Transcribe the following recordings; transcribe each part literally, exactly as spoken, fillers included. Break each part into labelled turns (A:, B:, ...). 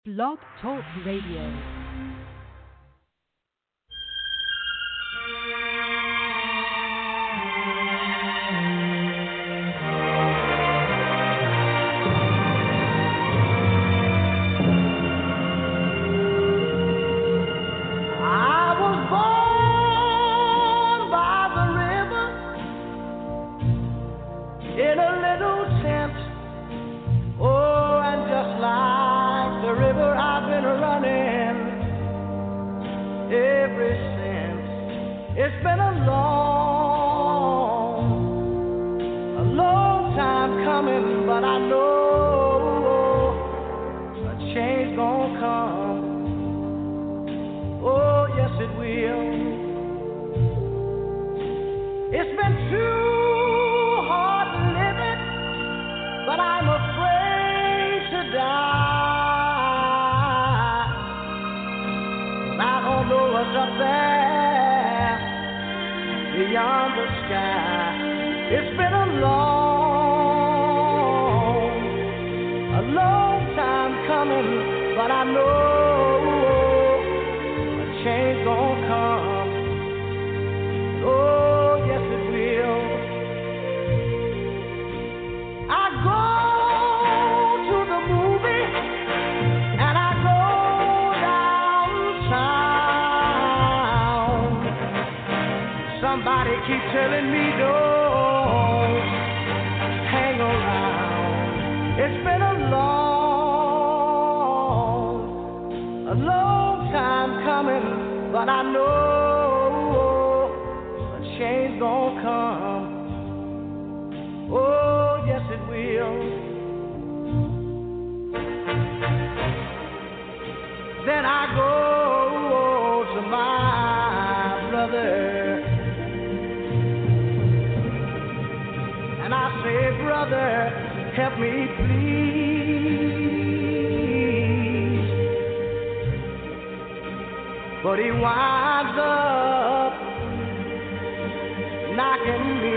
A: Blog Talk Radio.
B: It's been a long, a long time coming, but I know a change gonna come. Oh, yes, it will. It's been too hard living, but I'm afraid to die. I don't know what's up there beyond the sky. It's been a long, a long time coming, but I know a change gonna come. Oh, yes it will. I go to the movie and I go downtown. Somebody keep telling me don't hang around. It's been a long, a long time coming, but I know a change gonna come. Oh, yes it will. Then I go to my brother. And I say, brother, help me please. But he winds up knocking me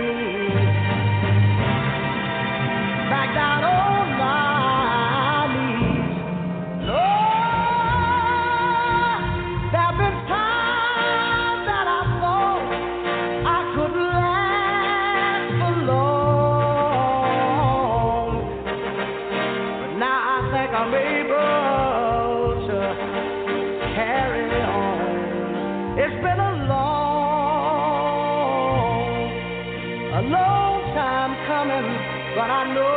B: back down on my knees. Oh, there have been times that I thought I could last for long. I'm able to carry on. It's been a long, a long time coming, but I know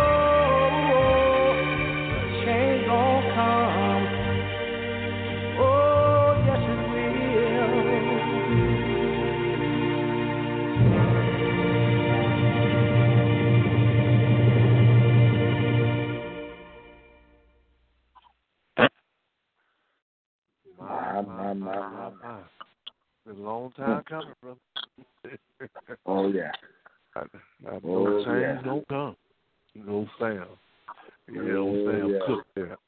B: a change gonna come. Oh, yes it
C: My, my, my, my, my. It's a long time coming, brother.
D: Oh, yeah.
C: I, I know
D: Oh,
C: change
D: yeah.
C: don't come. No Sam. You know
D: Oh,
C: Sam
D: yeah.
C: Cook there.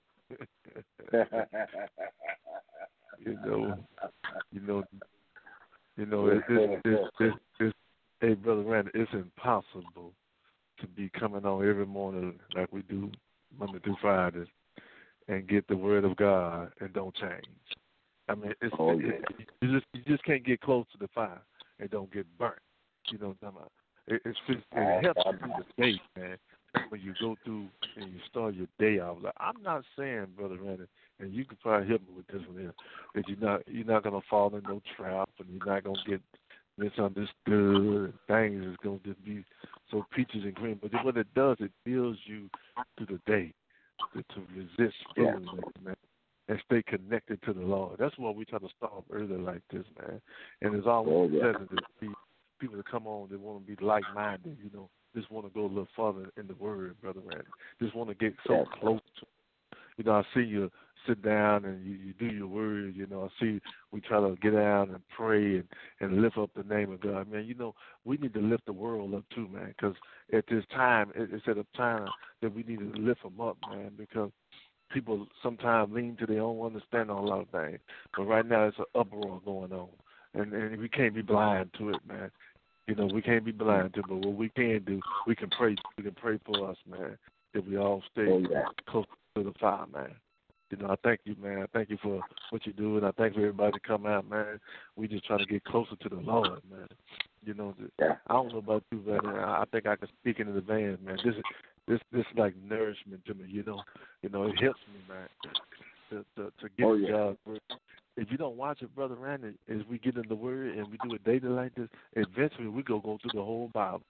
C: you know, you know, you know, it, this, this, this, this, hey, Brother Randy, it's impossible to be coming on every morning like we do Monday through Friday and get the word of God and don't change. I mean, it's,
D: oh,
C: it,
D: yeah.
C: it, you just you just can't get close to the fire and don't get burnt. You know what I'm talking about? It, it's it helps you through the day, man. When you go through and you start your day off, like, I'm not saying, Brother Randy, and you can probably help me with this one here, that you're not you're not gonna fall in no trap and you're not gonna get misunderstood and things is gonna just be so peaches and cream. But what it does, it builds you through the day to, to resist
D: Yeah.
C: foolishness, man, and stay connected to the Lord. That's why we try to start off early like this, man. And it's always
D: Oh, yeah.
C: pleasant to see people that come on that want to be like-minded, you know, just want to go a little further in the Word, Brother Randy. Just want to get so
D: Yeah.
C: close to it. You know, I see you sit down and you, you do your word. You know, I see we try to get down and pray and, and lift up the name of God. Man, you know, we need to lift the world up too, man, because at this time, it, it's at a time that we need to lift them up, man, because people sometimes lean to their own understanding on a lot of things. But right now, it's an uproar going on, and, and we can't be blind to it, man. You know, we can't be blind to it, but what we can do, we can pray. We can pray for us, man, that we all stay
D: Oh, yeah.
C: close to the fire, man. You know, I thank you, man. I thank you for what you do, and I thank for everybody to come out, man. We just trying to get closer to the Lord, man. You know,
D: Yeah.
C: I don't know about you, man. I think I can speak in advance, man. This is this this is like nourishment to me. You know, you know, it helps me, man, to to, to get
D: Oh,
C: the
D: yeah.
C: God's word. If you don't watch it, Brother Randy, as we get in the Word and we do it daily like this, eventually we go go through the whole Bible.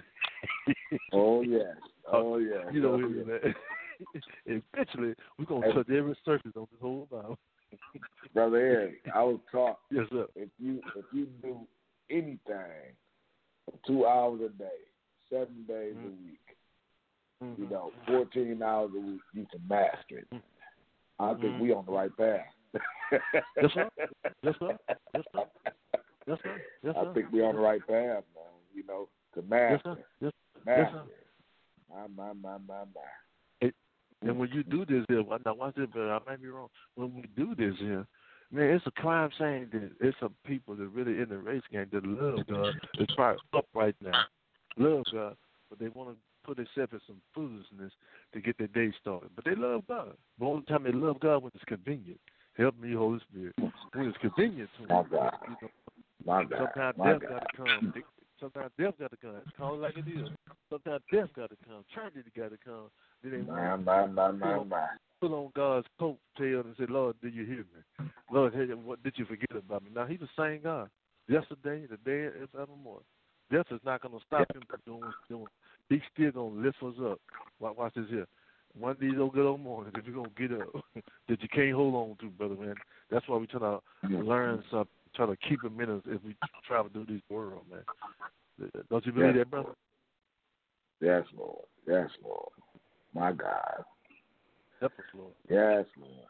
D: Oh, yes. Oh, yes.
C: You know,
D: oh,
C: what I
D: yes.
C: mean? Eventually we're gonna touch every surface on this whole Bible.
D: Brother Eric, I was taught
C: Yes, sir.
D: if you if you do anything for two hours a day, seven days
C: Mm-hmm.
D: a week,
C: Mm-hmm.
D: you know, fourteen hours a week, you can master it. I think
C: Mm-hmm.
D: we on the right path.
C: Yes, sir. Yes, sir. Yes, sir. Yes, sir. Yes, sir.
D: I think we on the right path, man. You know, to
C: Yes,
D: master
C: sir.
D: it.
C: Yes, yes,
D: Master
C: sir.
D: it. My, my, my, my, my.
C: And when you do this here, now watch this, but I might be wrong. When we do this here, man, it's a crime saying that it's some people that really in the race game that love God. It's probably up right now. Love God, but they want to put themselves in some foolishness to get their day started. But they love God. The only time they love God when it's convenient. Help me, Holy Spirit. When it's convenient to them.
D: My God.
C: You know,
D: My God.
C: sometimes
D: My
C: death
D: God.
C: got to come. Sometimes death got to come. It's called like it is. Sometimes death got to come. Tragedy got to come. Then they
D: My,
C: want
D: my, my,
C: to
D: my, my.
C: put on God's coat tail and say, Lord, did you hear me? Lord, hey, what did you forget about me? Now, he's the same God. Yesterday, today, and forevermore. Death is not going to stop him from doing what he's doing. He's still going to lift us up. Watch, watch this here. One of these old good old mornings, if you're going to get up, that you can't hold on to, brother, man. That's why we're trying to learn something, trying to keep him in us as we travel through this world, man. Don't you believe
D: Yes.
C: that, brother?
D: Yes, Lord. Yes, Lord. My God.
C: Help us, Lord.
D: Yes, Lord.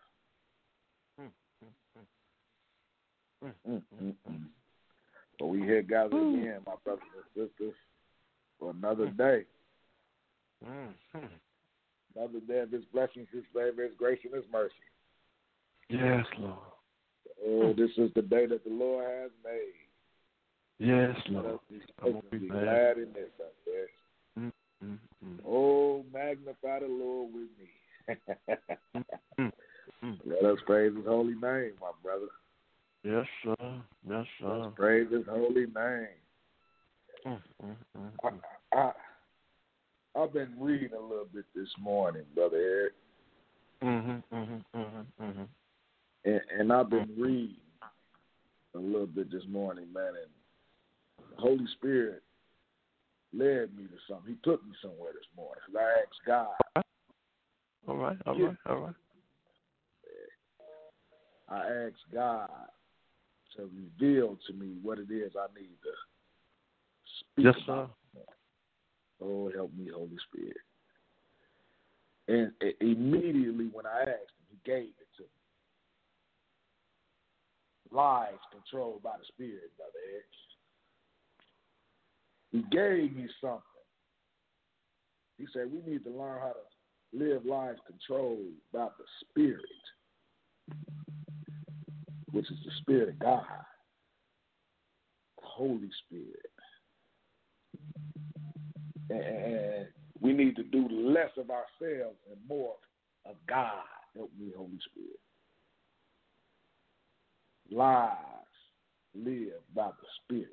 C: Mm, mm, mm.
D: Mm, mm, mm. But we here gathered again, my brothers and sisters, for another day.
C: Mm-hmm.
D: Another day of His blessings, His favor, His grace, and His mercy.
C: Yes, Lord.
D: Oh, this is the day that the Lord has made.
C: Yes,
D: Let
C: Lord.
D: us be,
C: I'm
D: let us
C: gonna
D: be
C: be glad.
D: glad in this, I said.
C: Mm, mm, mm.
D: Oh, magnify the Lord with me.
C: Mm, mm.
D: Let us praise His holy name, my brother.
C: Yes, sir. Yes, sir.
D: Let's praise His holy name.
C: Mm, mm, mm,
D: I,
C: mm.
D: I, I've been reading a little bit this morning, Brother Eric,
C: Mm-hmm, mm-hmm, mm-hmm, mm-hmm.
D: and, and I've been reading a little bit this morning, man, and the Holy Spirit led me to something. He took me somewhere this morning because I asked God.
C: All right, all
D: Yeah.
C: right, all right.
D: I asked God to reveal to me what it is I need to speak
C: Yes,
D: about.
C: sir.
D: Oh, help me, Holy Spirit. And uh, immediately when I asked him, he gave it to me. Lives controlled by the Spirit, Brother X. He gave me something. He said we need to learn how to live lives controlled by the Spirit, which is the Spirit of God, the Holy Spirit. And we need to do less of ourselves and more of God. Help me, Holy Spirit. Lives live by the Spirit.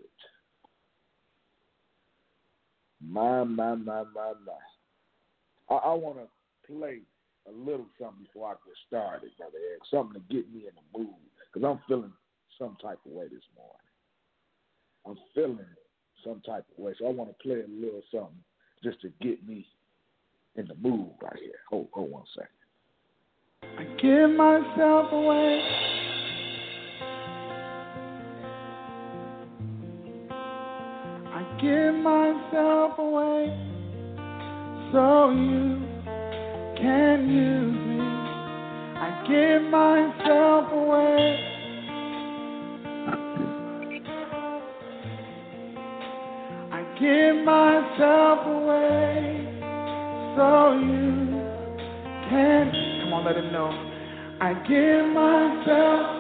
D: My, my, my, my, my. I, I want to play a little something before I get started, Brother Eric. Something to get me in the mood. Because I'm feeling some type of way this morning. I'm feeling some type of way. So I want to play a little something just to get me in the mood right here. Hold, hold one second.
B: I give myself away. I give myself away so you can use me. I give myself away. I give myself away so you can. Come on, let him know. I give myself.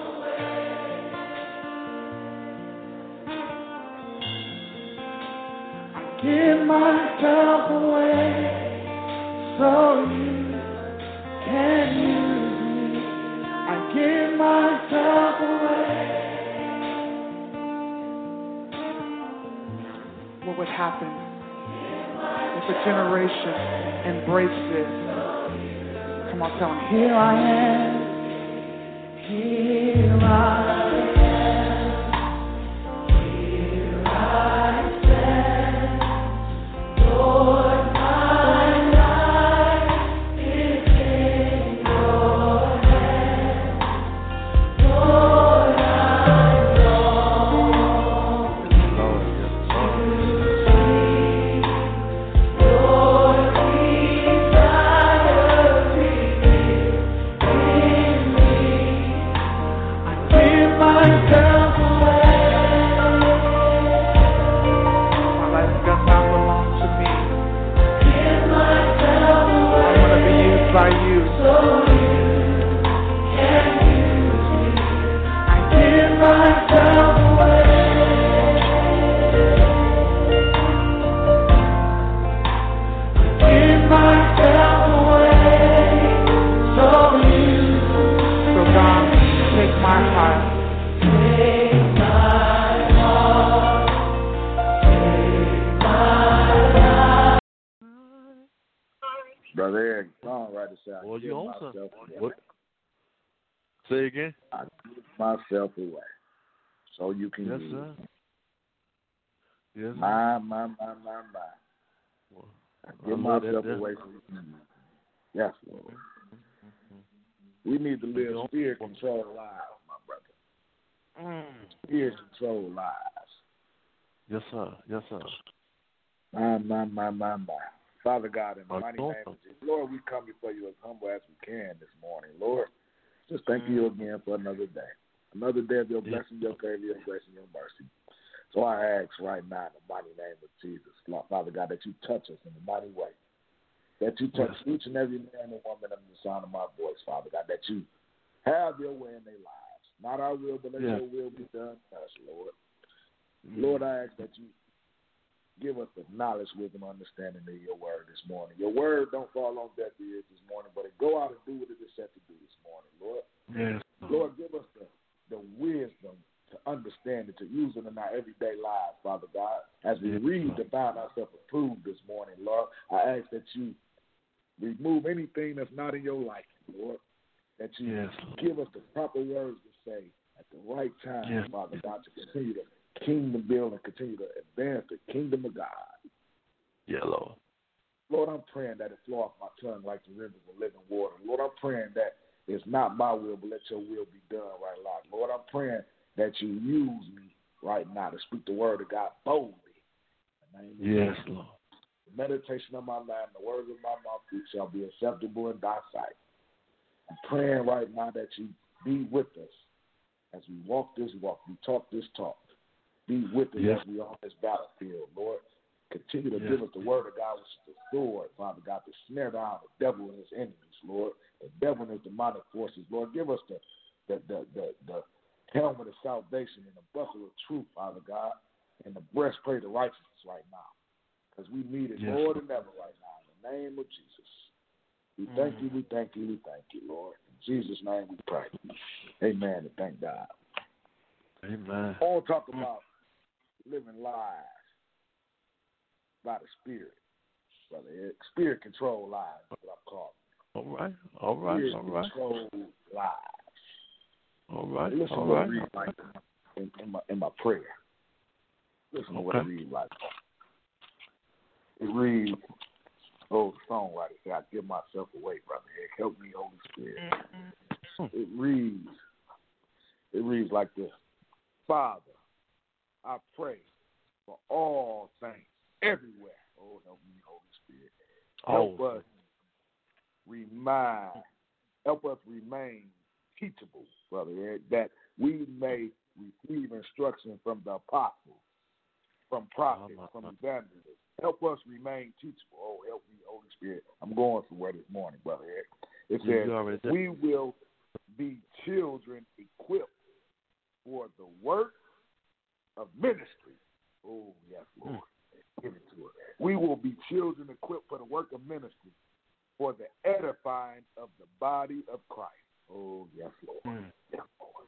B: Give myself away so you can use me. give myself away. What would happen if a generation embraced this? Come on, tell them, here I am, here I am, here I stand, Lord, my life is in your hands, Lord, I long to see your desire revealed in me. I give myself away. My life does not belong to me. Give myself away. I want to be used by you. So you can use me. I give myself away. Give myself away. So you. So God, take my heart. Take my heart. Take my life.
D: Brother Eric, songwriter said, I
C: Well,
D: give
C: you own
D: myself
C: something.
D: away.
C: What? Say again?
D: I give myself away so you can
C: Yes,
D: use
C: sir.
D: me.
C: Yes, sir.
D: My, my, my, my, my.
C: Well,
D: I
C: I
D: give
C: love that
D: myself
C: there.
D: away so you can use me. Yes, Lord. We need to live
C: You
D: spirit-controlled lives, my brother.
C: Mm.
D: Spirit-controlled lives.
C: Yes, sir. Yes, sir.
D: My, my, my, my, my. Father God, in the
C: I
D: mighty
C: don't
D: name of Jesus, Lord, we come before you as humble as we can this morning. Lord, just thank you again for another day. Another day of your
C: Yeah.
D: blessing, your favor, your grace, and your mercy. So I ask right now in the mighty name of Jesus, Lord, Father God, that you touch us in a mighty way. That you touch
C: Yes.
D: each and every man and woman under the sound of my voice, Father God, that you have your way in their lives. Not our will, but let
C: Yeah.
D: your will be done in us, Lord.
C: Mm.
D: Lord, I ask that you give us the knowledge, wisdom, understanding of your word this morning. Your word don't fall on deaf ears this morning, but it go out and do what it is set to do this morning, Lord.
C: Yes.
D: Lord, give us the, the wisdom to understand it, to use it in our everyday lives, Father God. As we
C: Yes.
D: read to find ourselves approved this morning, Lord, I ask that you remove anything that's not in your liking, Lord. That you
C: Yes.
D: give us the proper words to say at the right time,
C: Yes.
D: Father God, to continue to kingdom build and continue to advance the kingdom of God.
C: Yeah, Lord.
D: Lord, I'm praying that it flow off my tongue like the rivers of living water. Lord, I'm praying that it's not my will, but let your will be done right now. Lord, I'm praying that you use me right now to speak the word of God boldly. In the name of
C: Yes,
D: Jesus.
C: Lord.
D: The meditation of my mind, the words of my mouth shall be acceptable in thy sight. I'm praying right now that you be with us as we walk this walk, we talk this talk. Be with us
C: Yes.
D: as we are on this battlefield, Lord. Continue to
C: Yes.
D: give us the word of God, which is the sword, Father God, to snare down the devil and his enemies, Lord. The devil and his demonic forces, Lord. Give us the the the the, the helmet of salvation and the buckle of truth, Father God, and the breastplate of righteousness right now. Because we need it
C: Yes.
D: more than ever right now. In the name of Jesus. We thank you, we thank you, we thank you, Lord. In Jesus' name we pray. Amen and thank God.
C: Amen.
D: I want to talk about living lives by the Spirit, brother. Spirit control lives is what I'm calling.
C: All right. All right.
D: Spirit
C: All right.
D: control lives.
C: All right.
D: Listen
C: All
D: to what
C: right.
D: it reads like in, in my in my prayer. Listen to what it reads like. It reads, oh, the songwriter said, I give myself away, brother. Help me, Holy Spirit. It reads, it reads like this. Father, I pray for all saints everywhere. Oh, help me, Holy Spirit. Help
C: Oh.
D: us remind, help us remain teachable, brother Eric, that we may receive instruction from the apostles, from prophets, from evangelists. Help us remain teachable. Oh, help me, Holy Spirit. I'm going somewhere this morning, brother Eric. It says, we will be children equipped for the work of ministry. Oh, yes, Lord. Mm. Give it to us. We will be children equipped for the work of ministry, for the edifying of the body of Christ. Oh, yes, Lord.
C: Mm.
D: Yes, Lord.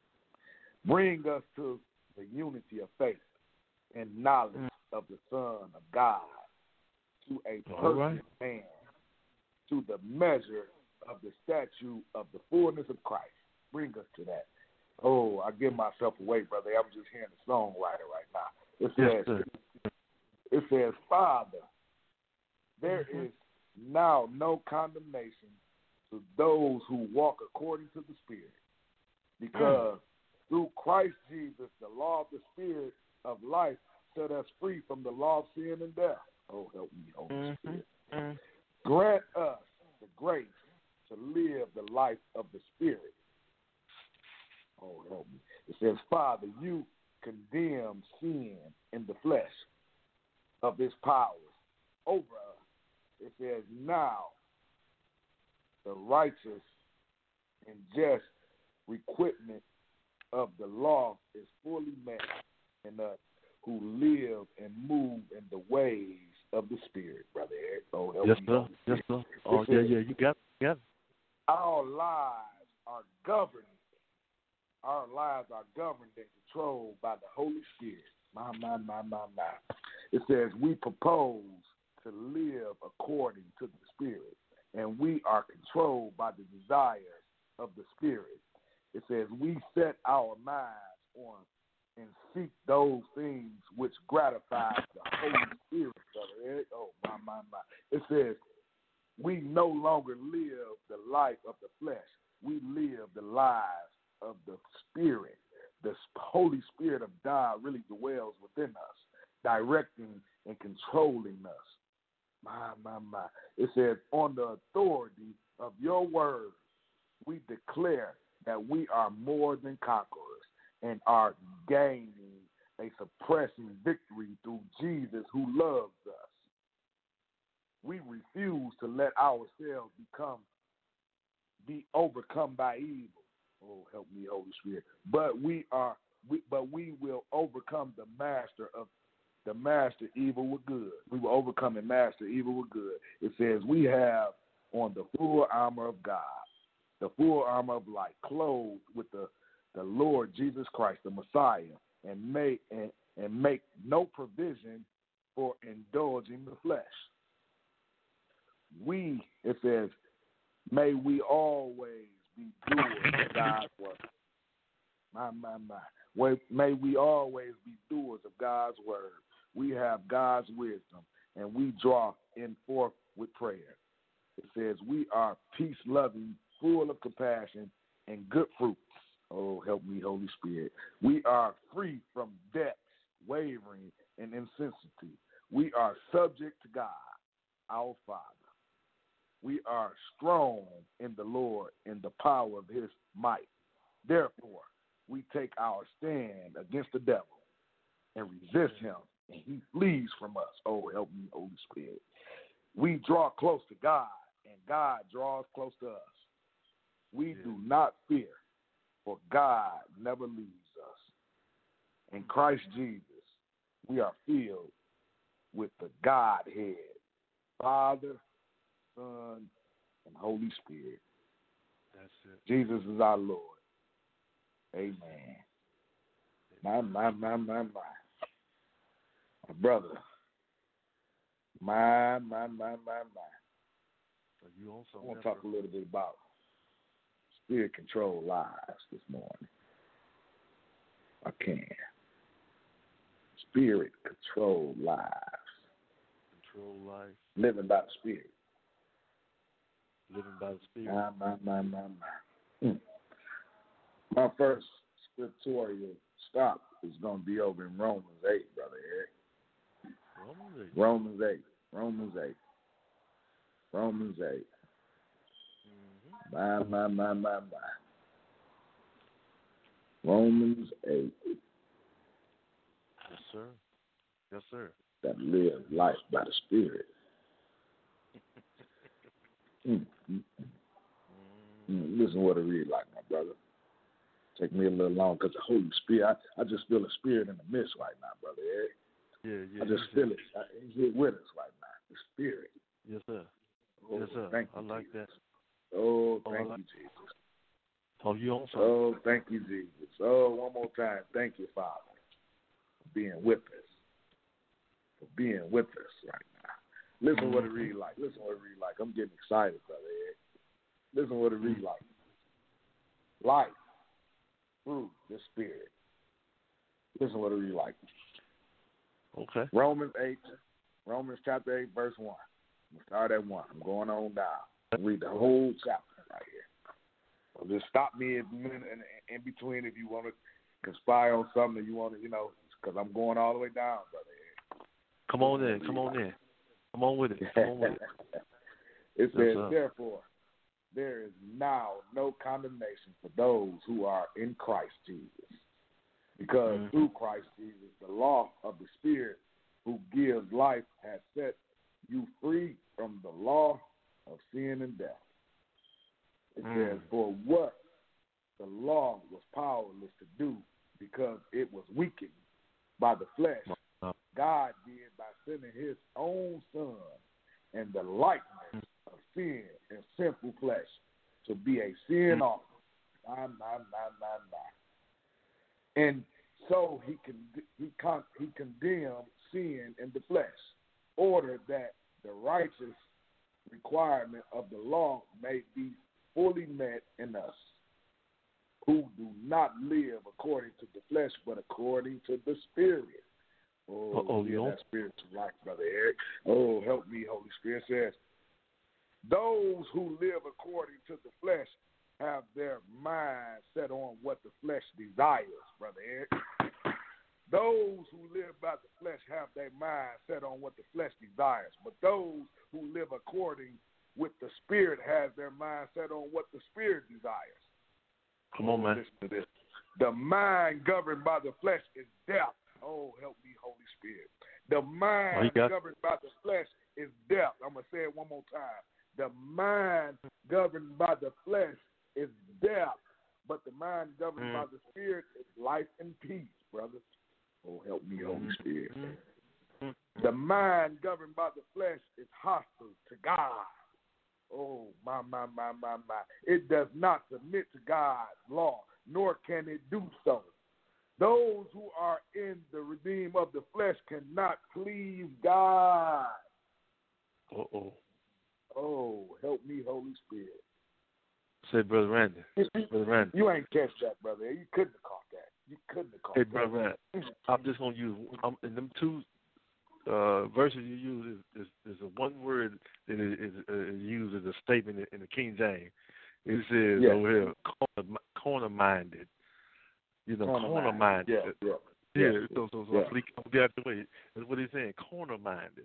D: Bring us to the unity of faith and knowledge mm. of the Son of God, to a perfect right. man, to the measure of the statue of the fullness of Christ. Bring us to that. Oh, I give myself away, brother. I'm just hearing the songwriter right now. It says, yes, it says, Father, there mm-hmm. is now no condemnation to those who walk according to the Spirit, because mm. through Christ Jesus, the law of the Spirit of life set us free from the law of sin and death. Oh, help me, Holy mm-hmm. Spirit. Mm-hmm. Grant us the grace to live the life of the Spirit. Oh, help me. It says, Father, you condemn sin in the flesh of its powers over us. It says, now the righteous and just requirement of the law is fully met in us who live and move in the ways of the Spirit, Brother Eric. Oh,
C: yes, sir. Yes, sir. Oh, yeah, yeah, you got it. Yeah.
D: Our lives are governed. Our lives are governed and controlled by the Holy Spirit. My, my, my, my, my. It says we propose to live according to the Spirit, and we are controlled by the desires of the Spirit. It says we set our minds on and seek those things which gratify the Holy Spirit, Brother Eric. Oh, my, my, my. It says we no longer live the life of the flesh. We live the lives of the Spirit. The Holy Spirit of God really dwells within us, directing and controlling us. My, my, my. It says, on the authority of your word, we declare that we are more than conquerors and are gaining a suppressing victory through Jesus who loves us. We refuse to let ourselves become be overcome by evil. Oh, help me, Holy Spirit. But we are we but we will overcome the master of the master evil with good. We will overcome and master evil with good. It says we have on the full armor of God, the full armor of light, clothed with the, the Lord Jesus Christ, the Messiah, and make and, and make no provision for indulging the flesh. We, it says, may we always be doers of God's word. My, my, my. May we always be doers of God's word. We have God's wisdom, and we draw in forth with prayer. It says we are peace-loving, full of compassion, and good fruits. Oh, help me, Holy Spirit. We are free from debts, wavering, and insensitivity. We are subject to God, our Father. We are strong in the Lord in the power of his might. Therefore, we take our stand against the devil and resist him, and he flees from us. Oh, help me, Holy Spirit. We draw close to God, and God draws close to us. We yeah. do not fear, for God never leaves us. In Christ Jesus, we are filled with the Godhead, Father, Son, and Holy Spirit.
C: That's it.
D: Jesus is our Lord. Amen. My, my, my, my, my. My brother. My, my, my, my, my.
C: Are you on
D: I want to talk a little bit about spirit control lives this morning. I can. Spirit control lives.
C: Control life.
D: Living by the Spirit.
C: Living by the Spirit.
D: My, my, my, my, my. Mm. My first scriptorial stop is going to be over in Romans eight, Brother Eric.
C: Romans eight.
D: Romans eight. Romans eight. Romans eight.
C: Mm-hmm.
D: My, my, my, my, my. Romans eight.
C: Yes, sir. Yes, sir.
D: That live life by the Spirit. mm, mm, mm. Listen to what I read like, my brother. Take me a little long because the Holy Spirit, I, I just feel the Spirit in the midst right now, Brother Eric.
C: Yeah, yeah.
D: I just feel it. I, he's here with us right now, the Spirit.
C: Yes, sir.
D: Oh,
C: yes, sir.
D: Thank you,
C: I like
D: Jesus.
C: that.
D: Oh,
C: Oh,
D: thank
C: like
D: you, Jesus.
C: Oh, you on something?
D: Oh, thank you, Jesus. Oh, one more time. Thank you, Father, for being with us. For being with us right now. Listen mm-hmm. what it read like. Listen what it read like. I'm getting excited, brother Ed. Listen what it read like. Life through the Spirit. Listen what it read like.
C: Okay.
D: Romans eight, Romans chapter eight, verse one. I'm start at one. I'm going on down. I'll read the whole chapter right here. So just stop me in, in, in between if you want to conspire on something that you want to, you know, because I'm going all the way down, brother.
C: Come on in. Come on in. Come on with it. Come on with it.
D: It says, therefore, there is now no condemnation for those who are in Christ Jesus. Because mm-hmm. through Christ Jesus, the law of the Spirit who gives life has set you free from the law of sin and death. It mm. says, for what the law was powerless to do because it was weakened by the flesh, oh. God did by sending his own Son in the likeness of sin and sinful flesh to be a sin offering. Nah, nah, nah, nah, nah. And so he con- he con- he condemned sin in the flesh, ordered that the righteous requirement of the law may be fully met in us, who do not live according to the flesh, but according to the Spirit. Oh, oh yeah, that spiritual life, Brother Eric. Oh, help me, Holy Spirit. Says, those who live according to the flesh have their mind set on what the flesh desires, Brother Eric. Those who live by the flesh have their mind set on what the flesh desires, but those who live according with the Spirit has their mind set on what the Spirit desires.
C: Come on, man.
D: Listen to this. The mind governed by the flesh is death. Oh, help me, Holy Spirit. The mind oh, governed by the flesh is death. I'm going to say it one more time. The mind governed by the flesh is death, but the mind governed mm. by the Spirit is life and peace, brothers. Oh, help me, Holy Spirit. Mm. The mind governed by the flesh is hostile to God. Oh, my, my, my, my, my. It does not submit to God's law, nor can it do so. Those who are in the redeem of the flesh cannot please God.
C: Uh-oh.
D: Oh, help me, Holy Spirit.
C: Say, Brother Randy. Brother Randy.
D: You ain't catch that, brother. You couldn't have caught that. You couldn't have caught
C: hey,
D: that.
C: Hey, Brother Randy, I'm just going to use, I'm, in them two uh, verses you use, is, is, is a one word that is, is uh, used as a statement in the King James. It says yeah. over here, corner, corner-minded. You know, corner-minded.
D: Corner yeah, yeah.
C: Yeah,
D: yeah.
C: so, so, so
D: yeah.
C: I'll get out the way. That's what he's saying, corner-minded.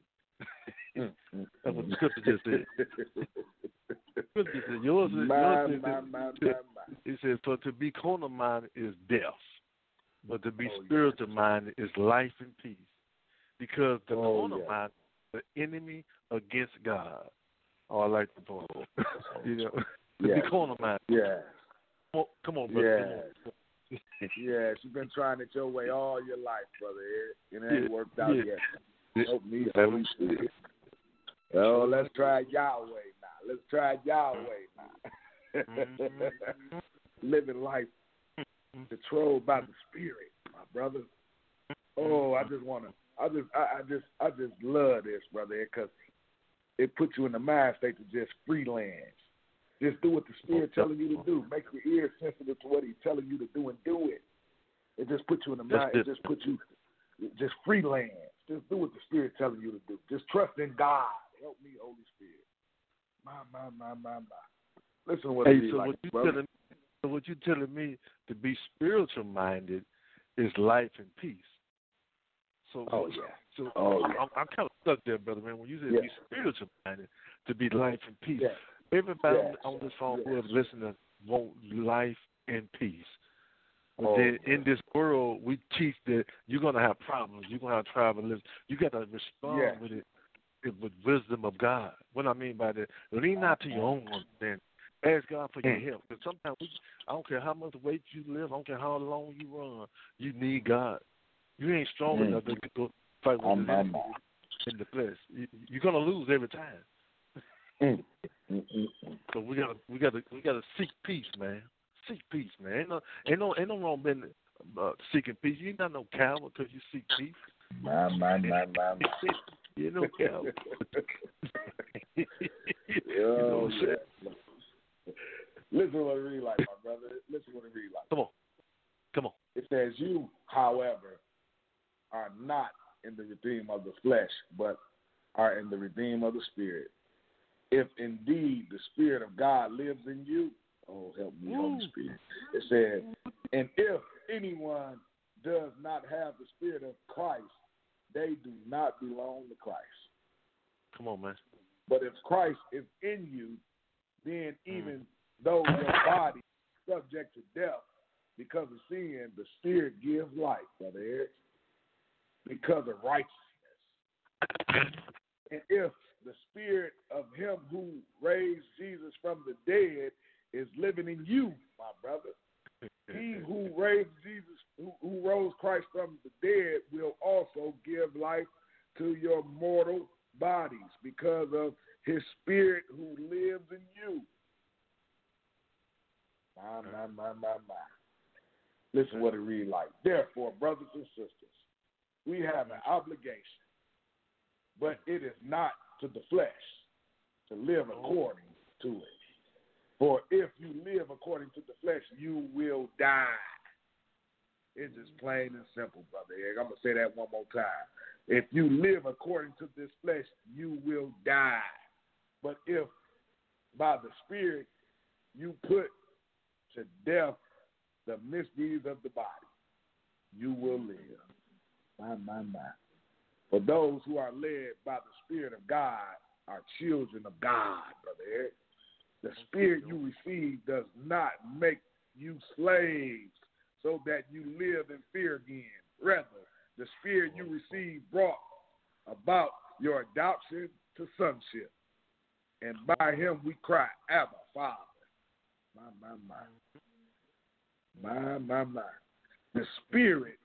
C: That's what the scripture just said. Scripture said, yours is,
D: my,
C: yours is,
D: my, my, my, my.
C: It says, for to be corner-minded is death, but to be
D: oh,
C: spiritual-minded
D: yes.
C: is life and peace. Because the
D: oh,
C: corner-minded is the enemy against God. Oh, I like the point. You know, to
D: yeah.
C: be corner-minded.
D: Yeah.
C: Come on, come on brother.
D: Yeah.
C: Come on.
D: Yes, you've been trying it your way all your life, brother. It ain't
C: yeah.
D: worked out
C: yeah.
D: yet. Help me, Holy Spirit. Oh, let's try Yahweh now. Let's try Yahweh now.
C: mm-hmm.
D: Living life controlled by the Spirit, my brother. Oh, I just wanna, I just, I, I just, I just love this, brother, because it puts you in the mind state to just freelance. Just do what the Spirit telling you to do. Make your ears sensitive to what He's telling you to do, and do it. It just puts you in the mind. It just puts you, just freelance. Just do what the Spirit's telling you to do. Just trust in God. Help me, Holy Spirit. My, my, my, my, my. Listen to what
C: hey,
D: it
C: so
D: like,
C: what you
D: brother.
C: telling, so what you telling me to be spiritual minded is life and peace. So,
D: oh yeah.
C: So
D: oh,
C: I'm,
D: yeah.
C: I'm, I'm kind of stuck there, brother man. When you said
D: yeah.
C: be spiritual minded, to be life and peace.
D: Yeah.
C: Everybody
D: yes.
C: on this phone
D: yes.
C: who is listening want life and peace. But
D: oh,
C: then in this world, we teach that you're going to have problems. You're going to have tribalism. You got to respond
D: yeah.
C: with it with wisdom of God. What I mean by that, lean not to your own understanding. Ask God for your help. Because sometimes, we, I don't care how much weight you lift, I don't care how long you run, you need God. You ain't strong mm. enough to go fight with um, the enemy in the flesh. You, you're going to lose every time.
D: Mm.
C: So we gotta we gotta we gotta seek peace, man. seek peace, man. Ain't no, ain't no, ain't no wrong being uh, seeking peace. You ain't not no coward because you seek peace.
D: My, my, my, my, my.
C: You know, coward. you
D: Oh,
C: know what I'm saying?
D: yeah. Listen to what it read like, my brother. Listen to what it read like.
C: Come on. Come on.
D: It says, you, however, are not in the redeem of the flesh, but are in the redeem of the Spirit. If indeed the Spirit of God lives in you, oh, help me, Holy Spirit. It says, and if anyone does not have the Spirit of Christ, they do not belong to Christ.
C: Come on, man.
D: But if Christ is in you, then even mm. though your body is subject to death because of sin, the Spirit gives life, Brother Eric, because of righteousness. And if the Spirit of him who raised Jesus from the dead is living in you, my brother, he who raised Jesus, who, who rose Christ from the dead, will also give life to your mortal bodies because of his Spirit who lives in you. My, my, my, my, my. Listen what it reads like. Therefore, brothers and sisters, we have an obligation, but it is not to the flesh to live according to it. For if you live according to the flesh, you will die. It's just plain and simple, Brother Eric. I'm going to say that one more time. If you live according to this flesh, you will die. But if by the Spirit you put to death the misdeeds of the body, you will live. My, my, my. For those who are led by the Spirit of God are children of God, Brother Eric. The Spirit you receive does not make you slaves so that you live in fear again. Rather, the Spirit you receive brought about your adoption to sonship. And by him we cry, Abba, Father. My, my, my. My, my, my. The Spirit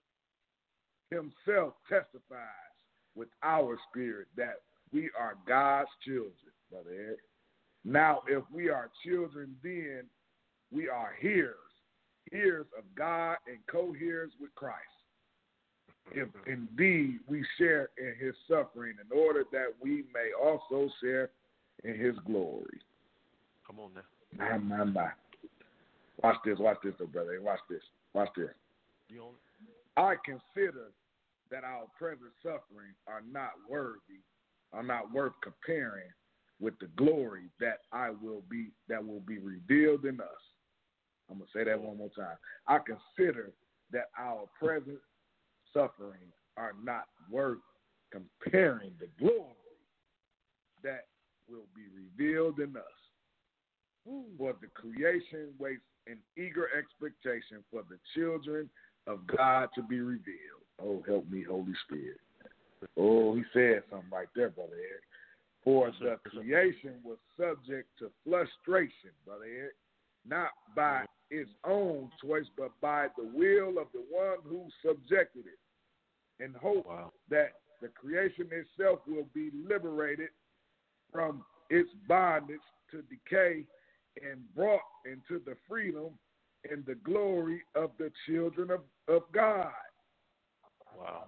D: himself testifies with our spirit that we are God's children, Brother Eric. Now, if we are children, then we are heirs, heirs of God and co-heirs with Christ. If indeed we share in his suffering, in order that we may also share in his glory.
C: Come on now.
D: My, my, my. Watch this, watch this, though, brother. Watch this, watch this. I consider that our present suffering are not worthy, are not worth comparing with the glory that I will be, that will be revealed in us. I'm gonna say that one more time. I consider that our present suffering are not worth comparing the glory that will be revealed in us. For the creation waits in eager expectation for the children of God to be revealed. Oh, help me, Holy Spirit. Oh, he said something right there, Brother Eric. For the creation was subject to frustration, Brother Eric, not by its own choice, but by the will of the one who subjected it, in hope wow. that the creation itself will be liberated from its bondage to decay and brought into the freedom and the glory of the children of, of God.
C: Wow.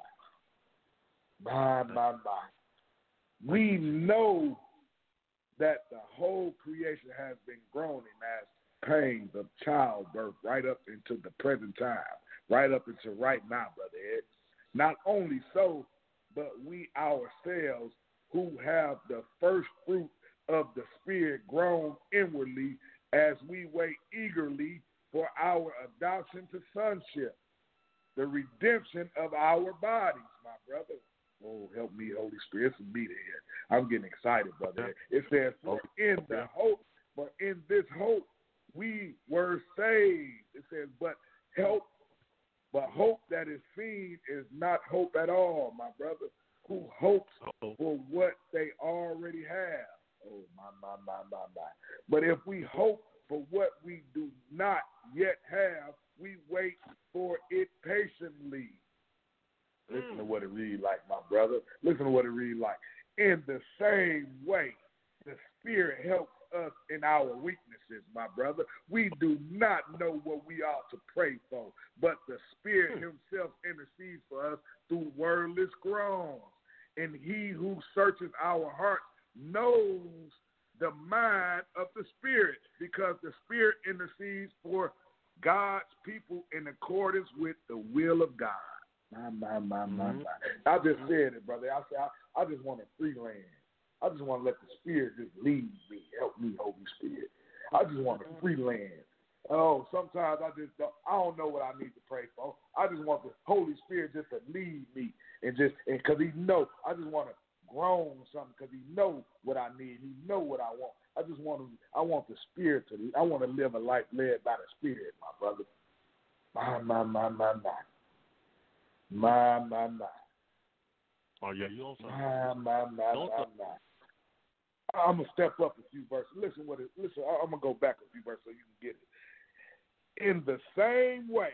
D: My, my, my. We know that the whole creation has been groaning as pains of childbirth right up into the present time, right up into right now, Brother Ed. Not only so, but we ourselves who have the first fruit of the Spirit grown inwardly as we wait eagerly for our adoption to sonship, the redemption of our bodies, my brother. Oh, help me, Holy Spirit. It's a meeting here. I'm getting excited, brother. It says, for in the hope, for in this hope we were saved. It says, but help, but hope that is seen is not hope at all, my brother, who hopes for what they already have. Oh, my, my, my, my, my. But if we hope for what we do not yet have, we wait for it patiently. Listen to what it read like, my brother. Listen to what it read like. In the same way, the Spirit helps us in our weaknesses, my brother. We do not know what we ought to pray for, but the Spirit himself intercedes for us through wordless groans. And he who searches our hearts knows the mind of the Spirit, because the Spirit intercedes for God's people in accordance with the will of God. My, my, my, my, my. I just said it, brother. I said I, I just want a free land. I just want to let the Spirit just lead me. Help me, Holy Spirit. I just want a free land. Oh, sometimes I just don't, I don't know what I need to pray for. I just want the Holy Spirit just to lead me and just and because He know. I just want to groan something because He know what I need. He know what I want. I just want to. I want the Spirit to. I want to live a life led by the Spirit, my brother. My my my my my. My my my.
C: Oh yeah, you also.
D: My my my my my. I'm gonna step up a few verses. Listen what it. Listen, I'm gonna go back a few verses so you can get it. In the same way,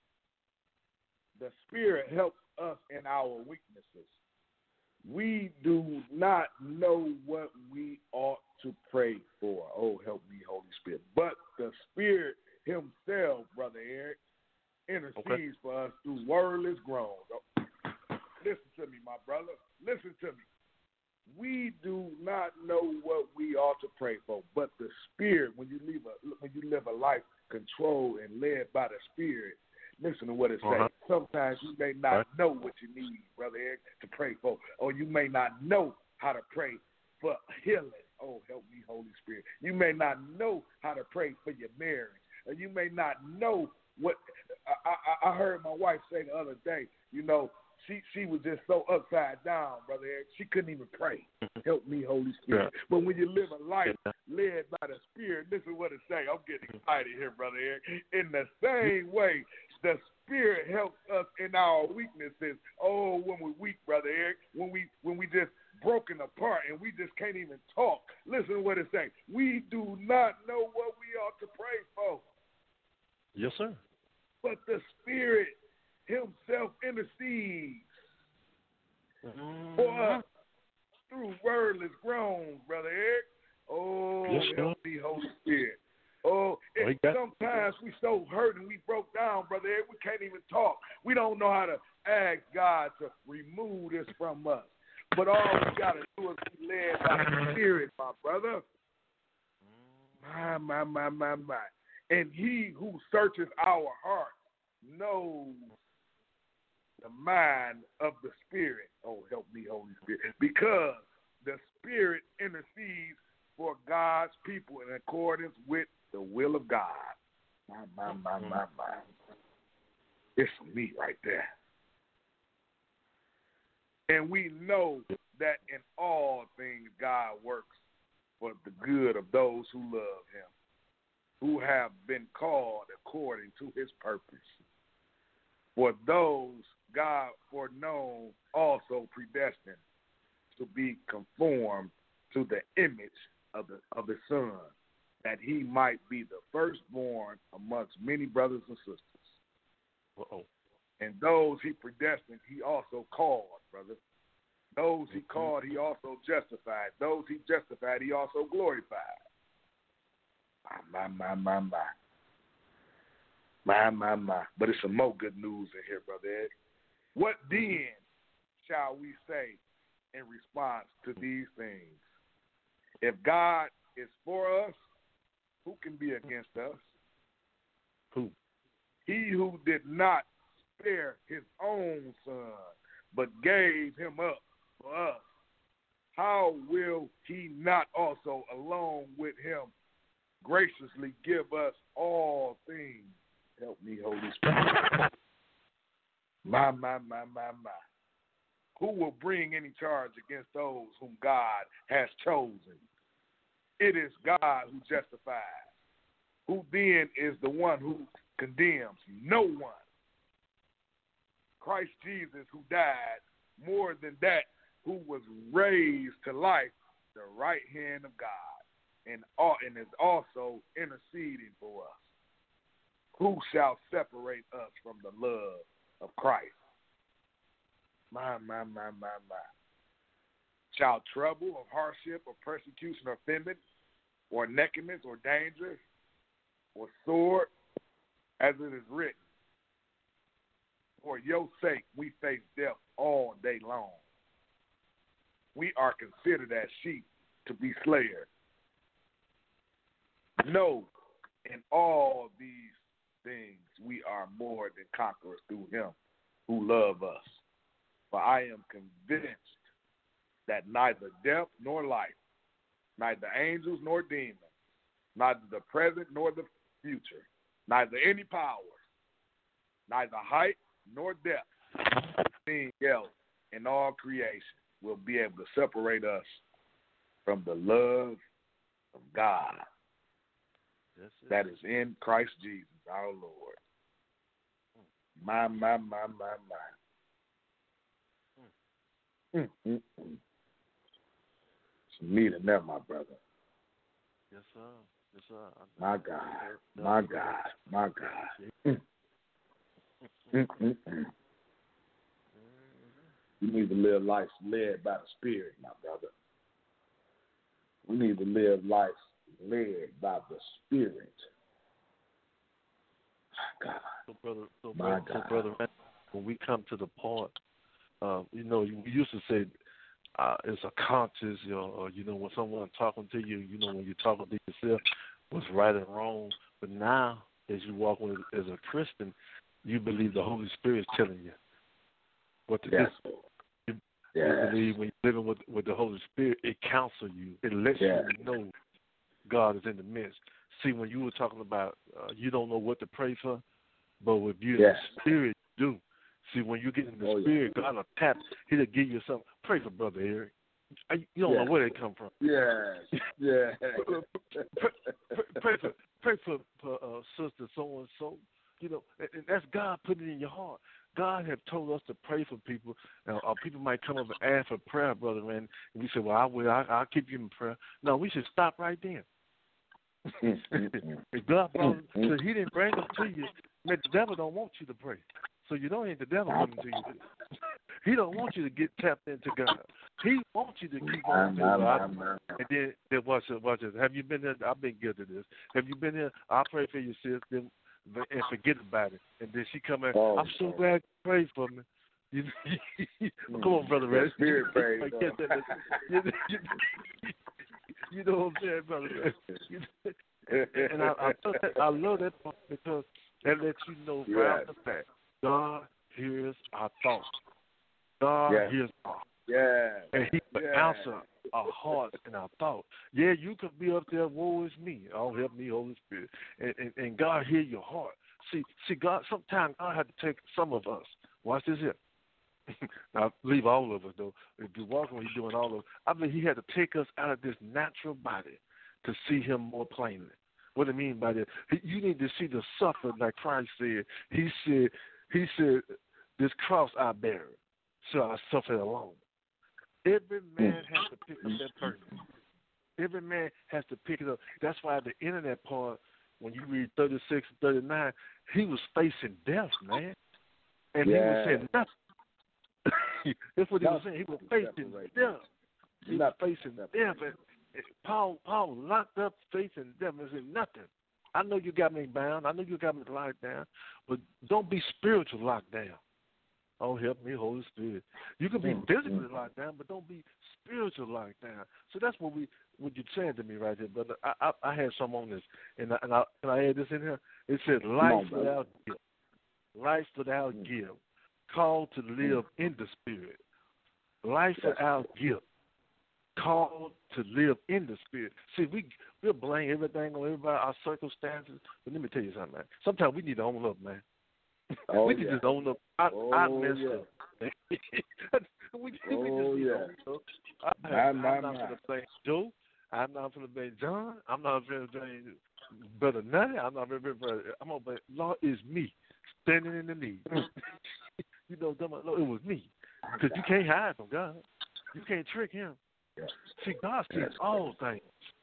D: the Spirit helps us in our weaknesses. We do not know what we ought to pray for. Oh, help me, Holy Spirit. But the Spirit himself, Brother Eric, intercedes okay. for us through wordless groans. Oh, listen to me, my brother. Listen to me. We do not know what we ought to pray for, but the Spirit, when you live a, when you live a life controlled and led by the Spirit, listen to what it uh-huh. says. Sometimes you may not right. know what you need, Brother Eric, to pray for, or you may not know how to pray for healing. Oh, help me, Holy Spirit. You may not know how to pray for your marriage, or you may not know what. I, I, I heard my wife say the other day, you know, She she was just so upside down, Brother Eric. She couldn't even pray. Help me, Holy Spirit. Yeah. But when you live a life led by the Spirit, this is what it say. I'm getting excited here, Brother Eric. In the same way, the Spirit helps us in our weaknesses. Oh, when we're weak, Brother Eric, when we when we just broken apart and we just can't even talk. Listen to what it say. We do not know what we ought to pray for.
C: Yes, sir.
D: But the Spirit himself intercedes mm-hmm. for us through wordless groans, Brother Eric. Oh, yes, help me, Holy Spirit. Oh, it, sometimes we so hurt and we broke down, Brother Eric, we can't even talk. We don't know how to ask God to remove this from us. But all we got to do is be led by the Spirit, my brother. My, my, my, my, my. And he who searches our heart knows the mind of the Spirit. Oh, help me, Holy Spirit. Because the Spirit intercedes for God's people in accordance with the will of God. My, my, my, my, my. It's me right there. And we know that in all things God works for the good of those who love him, who have been called according to his purpose. For those God foreknown also predestined to be conformed to the image of the of the Son, that he might be the firstborn amongst many brothers and sisters. Uh-oh. And those he predestined, he also called, brother. Those he called, he also justified. Those he justified, he also glorified. My, my, my, my. My, my, my. But it's some more good news in here, Brother Ed. What then shall we say in response to these things? If God is for us, who can be against us? Who? He who did not spare his own son, but gave him up for us, how will he not also, along with him, graciously give us all things? Help me, Holy Spirit. My, my, my, my, my. Who will bring any charge against those whom God has chosen? It is God who justifies. Who then is the one who condemns? No one. Christ Jesus, who died, more than that, who was raised to life, the right hand of God, and, and is also interceding for us. Who shall separate us from the love of Christ? My, my, my, my, my. Shall trouble or hardship or persecution or famine or nakedness, or danger, or sword, as it is written. For your sake, we face death all day long. We are considered as sheep to be slain. No, in all these things, we are more than conquerors through him who loved us. For I am convinced that neither death nor life, neither angels nor demons, neither the present nor the future, neither any powers, neither height nor depth, anything else in all creation will be able to separate us from the love of God that is in Christ Jesus our Lord. My, my, my, my, my. Mm, mm, mm. It's me to know, my brother.
C: Yes, sir. Yes, sir.
D: My God. My God. My God. Mm. Mm, mm, mm. We need to live life led by the Spirit, my brother. We need to live life led by the Spirit. My God.
C: So, brother, so,
D: My
C: brother,
D: God.
C: so brother, when we come to the point, uh, you know, we used to say uh, it's a conscious, you know, or, you know, when someone talking to you, you know, when you're talking to yourself, what's right and wrong. But now, as you walk with as a Christian, you believe the Holy Spirit is telling you what to
D: Yes.
C: do. You,
D: Yes.
C: you believe when you're living with with the Holy Spirit, it counsels you. It lets
D: Yes.
C: you know God is in the midst. See, when you were talking about uh, you don't know what to pray for, but with you in
D: Yes.
C: the Spirit, you do. See, when you get in the
D: Oh,
C: Spirit,
D: yeah.
C: God will tap. He'll give you something. Pray for Brother Eric. I, you don't
D: Yes.
C: know where they come from.
D: Yes. Yes.
C: pray, pray, pray for pray for, for uh, sister so and so. You know, and, and that's God putting it in your heart. God have told us to pray for people. Now, uh, people might come up and ask for prayer, brother, and we say, "Well, I will. I, I'll keep you in prayer." No, we should stop right there. If God brought, so He didn't bring them to you. Man, the devil don't want you to pray, so you don't need the devil coming to you. He don't want you to get tapped into God. He wants you to keep on saying, well, I, and then, then watch it, watch it. Have you been there? I've been guilty of this. Have you been there? I'll pray for your sis, then and forget about it. And then she come in.
D: Oh,
C: I'm so glad you prayed for me. You, well, come on, brother, Red.
D: Spirit praise.
C: You, you, you know what I'm saying, brother? And I, I, love that, I love that part because that lets you know right off the bat, God hears our thoughts. God
D: yes.
C: hears our
D: Yeah.
C: and He will
D: yes.
C: answer our hearts and our thoughts. Yeah, you could be up there, woe is me. Oh, help me, Holy Spirit. And, and, and God hear your heart. See, see, God, sometimes God had to take some of us. Watch this here. Now, leave all of us, though. If you're walking, He's doing all of us. I believe He had to take us out of this natural body to see Him more plainly. What do I mean by that? You need to see the suffering, like Christ said. He said, He said, this cross I bear, so I suffer alone. Every man has to pick up that burden. Every man has to pick it up. That's why the end of that part, when you read thirty-six and thirty-nine, he was facing death, man. And
D: yeah.
C: he was saying nothing. That's what he was saying. He was facing death. He was facing death. And Paul, Paul locked up facing death and said, nothing. I know you got me bound. I know you got me locked down. But don't be spiritual locked down. Oh, help me, Holy Spirit. You can be physically locked down, but don't be spiritual locked down. So that's what we, what you're saying to me right here, brother. I, I, I had some on this, and I, and I, can I add this in here? It said, life on, without guilt, life without mm. guilt, called to live mm. in the Spirit. Life that's without cool. guilt, called to live in the Spirit. See, we we'll blame everything on everybody, our circumstances. But let me tell you something, man. Sometimes we need to own up, man.
D: Oh,
C: we can
D: yeah.
C: just own up. I,
D: oh,
C: I messed
D: yeah.
C: up. we, we
D: oh,
C: just
D: yeah.
C: So I,
D: my,
C: I'm
D: my,
C: not
D: my.
C: going to blame Joe. I'm not going to blame John. I'm not going to blame Brother Nutty. I'm not going to blame I'm going to blame Lord, is me standing in the need. You know, Lord, it was me. Because you can't hide from God. You can't trick Him.
D: Yes.
C: See, God sees
D: yes.
C: all things.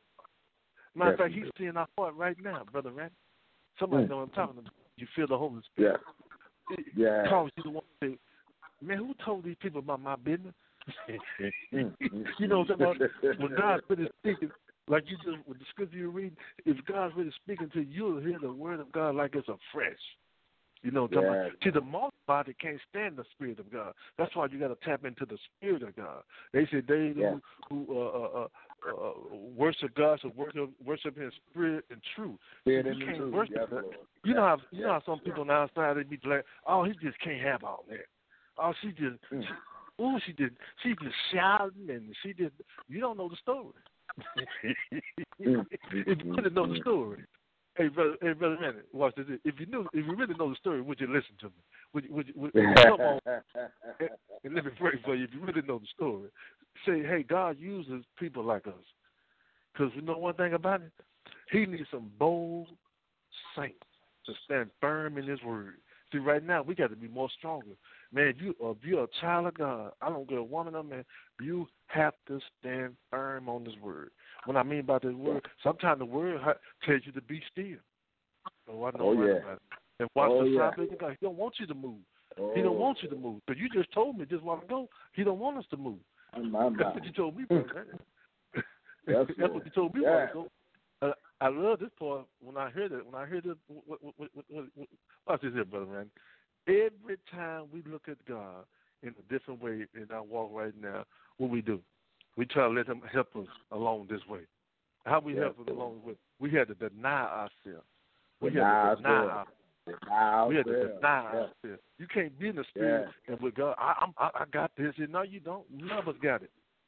C: Matter of
D: yes,
C: fact, He's seeing our heart right now, Brother Randy. Somebody mm. know what I'm talking about. You feel the Holy Spirit.
D: Yeah. Yeah.
C: Cause you the one to say, man, who told these people about my business? You know what I'm talking about? When God put his thinking, Like you just with the scripture you read, if God's really speaking to you, you'll hear the word of God like it's a fresh. You know,
D: Yeah.
C: about, see, the most body can't stand the Spirit of God. That's why you got to tap into the Spirit of God. They say they
D: Yeah.
C: who, who uh, uh, uh, worship God should worship, worship His Spirit and truth.
D: Spirit
C: you
D: and
C: can't
D: truth.
C: worship
D: Yes,
C: that.
D: Lord.
C: You
D: Yeah.
C: know how you
D: Yeah.
C: know how some people on the outside they be like, oh, he just can't have all that. Oh, she just,
D: Mm.
C: she, oh, she just, she just shouting and she just. You don't know the story.
D: mm.
C: If you really know the story. Hey, brother, hey, brother, man, watch this. If you knew, if you really know the story, would you listen to me? Would you, would you, would, come on, and, and let me pray for you. If you really know the story, say, hey, God uses people like us. Because you know one thing about it, He needs some bold saints to stand firm in His word. See, right now we got to be more stronger, man. If you, if you're a child of God, I don't care a woman or man, you have to stand firm on His word. What I mean by the word, sometimes the word tells you to be still. Oh, I know
D: Oh,
C: right
D: yeah.
C: about it. And watch
D: Oh,
C: the
D: yeah.
C: sovereignty of God. He don't want you to move.
D: Oh.
C: He don't want you to move. But you just told me just a while ago, He don't want us to move.
D: My, my.
C: That's what you told me, brother.
D: Yes,
C: That's
D: Lord.
C: what you told me a
D: Yeah.
C: while ago. Uh, I love this part when I hear that. When I hear this, what, what, what, what, what, watch this here, brother, man. Every time we look at God in a different way in our walk right now, what we do, we try to let Him help us along this way. How we
D: Yes,
C: help us along the way? We had to deny ourselves. We
D: Deny
C: had to deny
D: ourselves.
C: ourselves.
D: Deny
C: We had to
D: ourselves.
C: deny
D: Yeah.
C: ourselves. You can't be in the Spirit and with God, I, I'm, I, I got this. And no, you don't. None of us got it.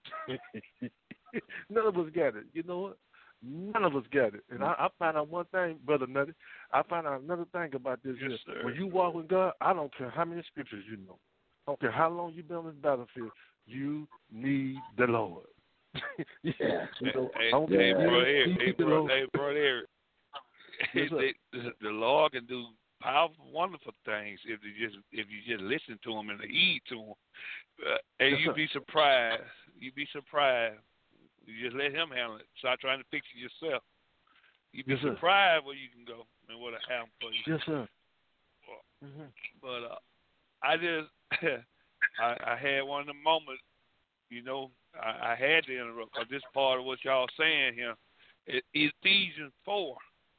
C: None of us got it. You know what? None of us got it. And I, I find out one thing, Brother Nutty. I find out another thing about this.
E: Yes,
C: here.
E: sir.
C: When you walk with God, I don't care how many scriptures you know. I don't care how long you've been on this battlefield. You need the Lord.
D: Yeah.
C: You know,
E: Hey,
C: I don't
E: hey,
C: care.
E: bro,
C: You
E: Eric,
C: need
E: hey,
C: the
E: bro,
C: Lord.
E: hey, bro, Eric.
C: Yes, sir.
E: They- the, the Lord can do powerful, wonderful things if you just if you just listen to Him and heed to Him. Uh, and
C: Yes,
E: you'd
C: sir.
E: be surprised. You'd be surprised. You just let Him handle it. Start trying to fix it yourself. You'd be
C: Yes, sir.
E: surprised where you can go and what'll happen for you.
C: Yes, sir. Mm-hmm.
E: But uh, I just I, I had one of the moments. You know, I, I had to interrupt because this part of what y'all saying here is Ephesians four.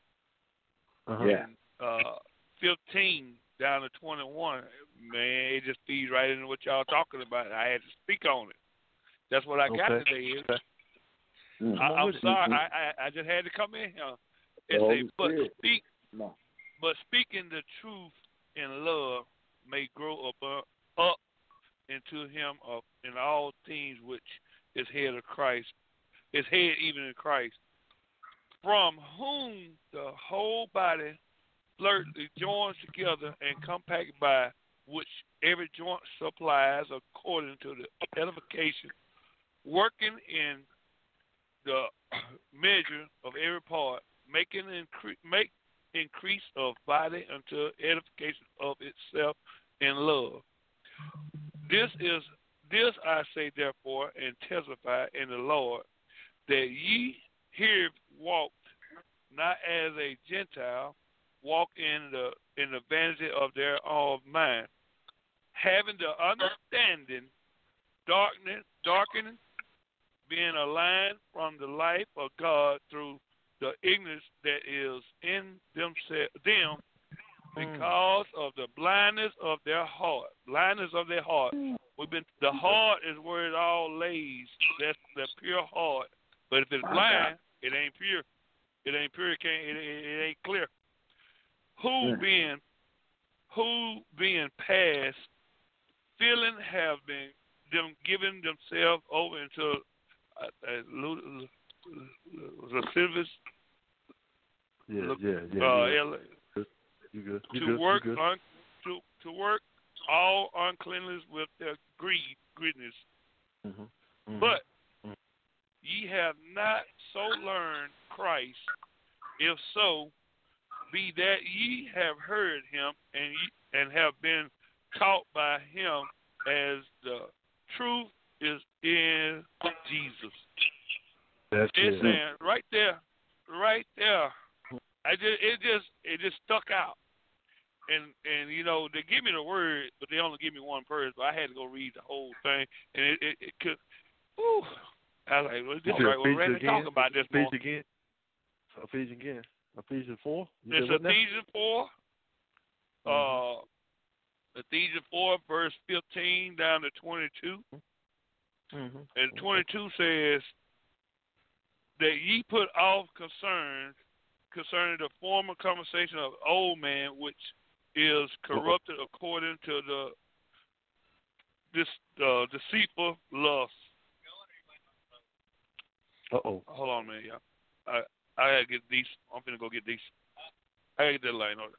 C: Uh-huh.
D: Yeah.
E: uh, fifteen down to twenty-one, man, it just feeds right into what y'all talking about. I had to speak on it. That's what I got
C: Okay.
E: today. Is
C: Okay.
D: Mm.
E: I, I'm
C: with it.
E: sorry,
D: Mhm.
E: I, I I just had to come in here
D: The
E: and
D: Holy
E: say, but
D: Spirit.
E: speak,
D: No.
E: but speaking the truth in love may grow up uh, up into Him of in all things which is head of Christ, is head even in Christ, from whom the whole body flirtly joins together and compacted by which every joint supplies according to the edification, working in the measure of every part, making incre- make increase of body unto edification of itself in love. This is this I say therefore and testify in the Lord that ye here walked not as a Gentile, walk in the in the vanity of their own mind, having the understanding darkening darkening, being aligned from the life of God through the ignorance that is in themselves them because of the blindness of their heart. Blindness of their heart. We've been the heart is where it all lays. That's the pure heart. But if it's blind, it ain't pure. It ain't pure. It can't. It, it, it ain't clear. Who
D: Yeah.
E: being, who being past, feeling have been them giving themselves over into uh, uh, lascivious,
C: Yeah,
E: look,
C: yeah, yeah.
E: uh,
C: yeah.
E: ele-
C: You good? You
E: to
C: good?
E: work
C: You good?
E: un, to to work all uncleanness with their greed, greediness.
C: Mm-hmm. Mm-hmm.
E: But
C: Mhm.
E: ye have not so learned Christ. If so, be that ye have heard Him and ye, and have been taught by Him, as the truth is in Jesus.
C: That's
E: It's
C: it.
E: saying right there, right there. I just it just it just stuck out. And and you know they give me the word, but they only give me one verse. But I had to go read the whole thing, and it it, it could, ooh, I was like, well, this
C: Is it
E: right. We're
C: Ephesians
E: ready to
C: again?
E: talk about this more.
C: Ephesians again. Ephesians again. Ephesians four. You
E: It's
C: said what now?
E: Ephesians four. Uh, Ephesians four, verse fifteen down to twenty-two.
C: Mm-hmm.
E: And twenty-two says that ye put off concerns concerning the former conversation of old man, which is corrupted according to the this uh, deceitful lust.
C: Uh oh.
E: Hold on a minute, y'all. I I gotta get these. I'm finna go get these. I gotta get that line on it.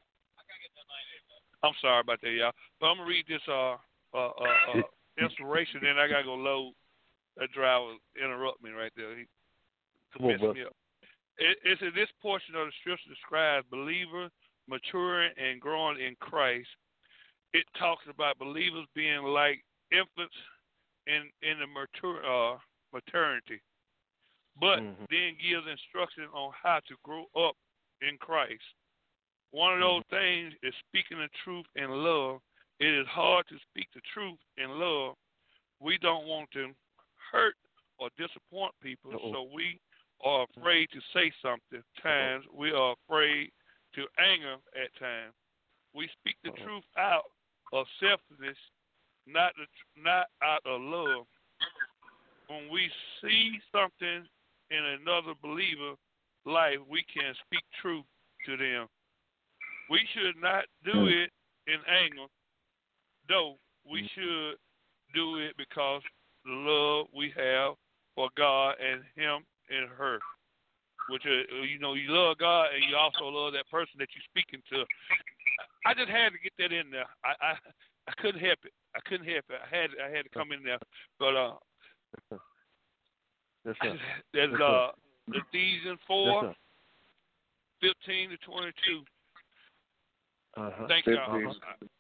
E: I'm sorry about that, y'all. But I'm gonna read this uh uh uh, uh inspiration, then I gotta go load. That driver interrupt me right there. He
C: Come on, bro.
E: me up. It, it's in this portion of the scripture describes believer maturing and growing in Christ. It talks about believers being like infants in in the mature uh, maternity, but mm-hmm. then gives instruction on how to grow up in Christ. One of those mm-hmm. things is speaking the truth in love. It is hard to speak the truth in love. We don't want to hurt or disappoint people, Uh-oh. so we are afraid to say something. Times Uh-oh. we are afraid to anger at times. We speak the Uh-oh. truth out of selfishness, not the, not out of love. When we see something in another believer's life, we can speak truth to them. We should not do it in anger, though we should do it because the love we have for God and Him and her, which is, you know, you love God and you also love that person that you're speaking to. I just had to get that in there. I I, I couldn't help it. I couldn't help it. I had I had to come in there. But uh,
C: yes, sir.
E: there's
C: yes,
E: uh Ephesians four,
C: yes,
E: fifteen to twenty-two.
C: Uh-huh.
E: Thank you.
C: Uh-huh.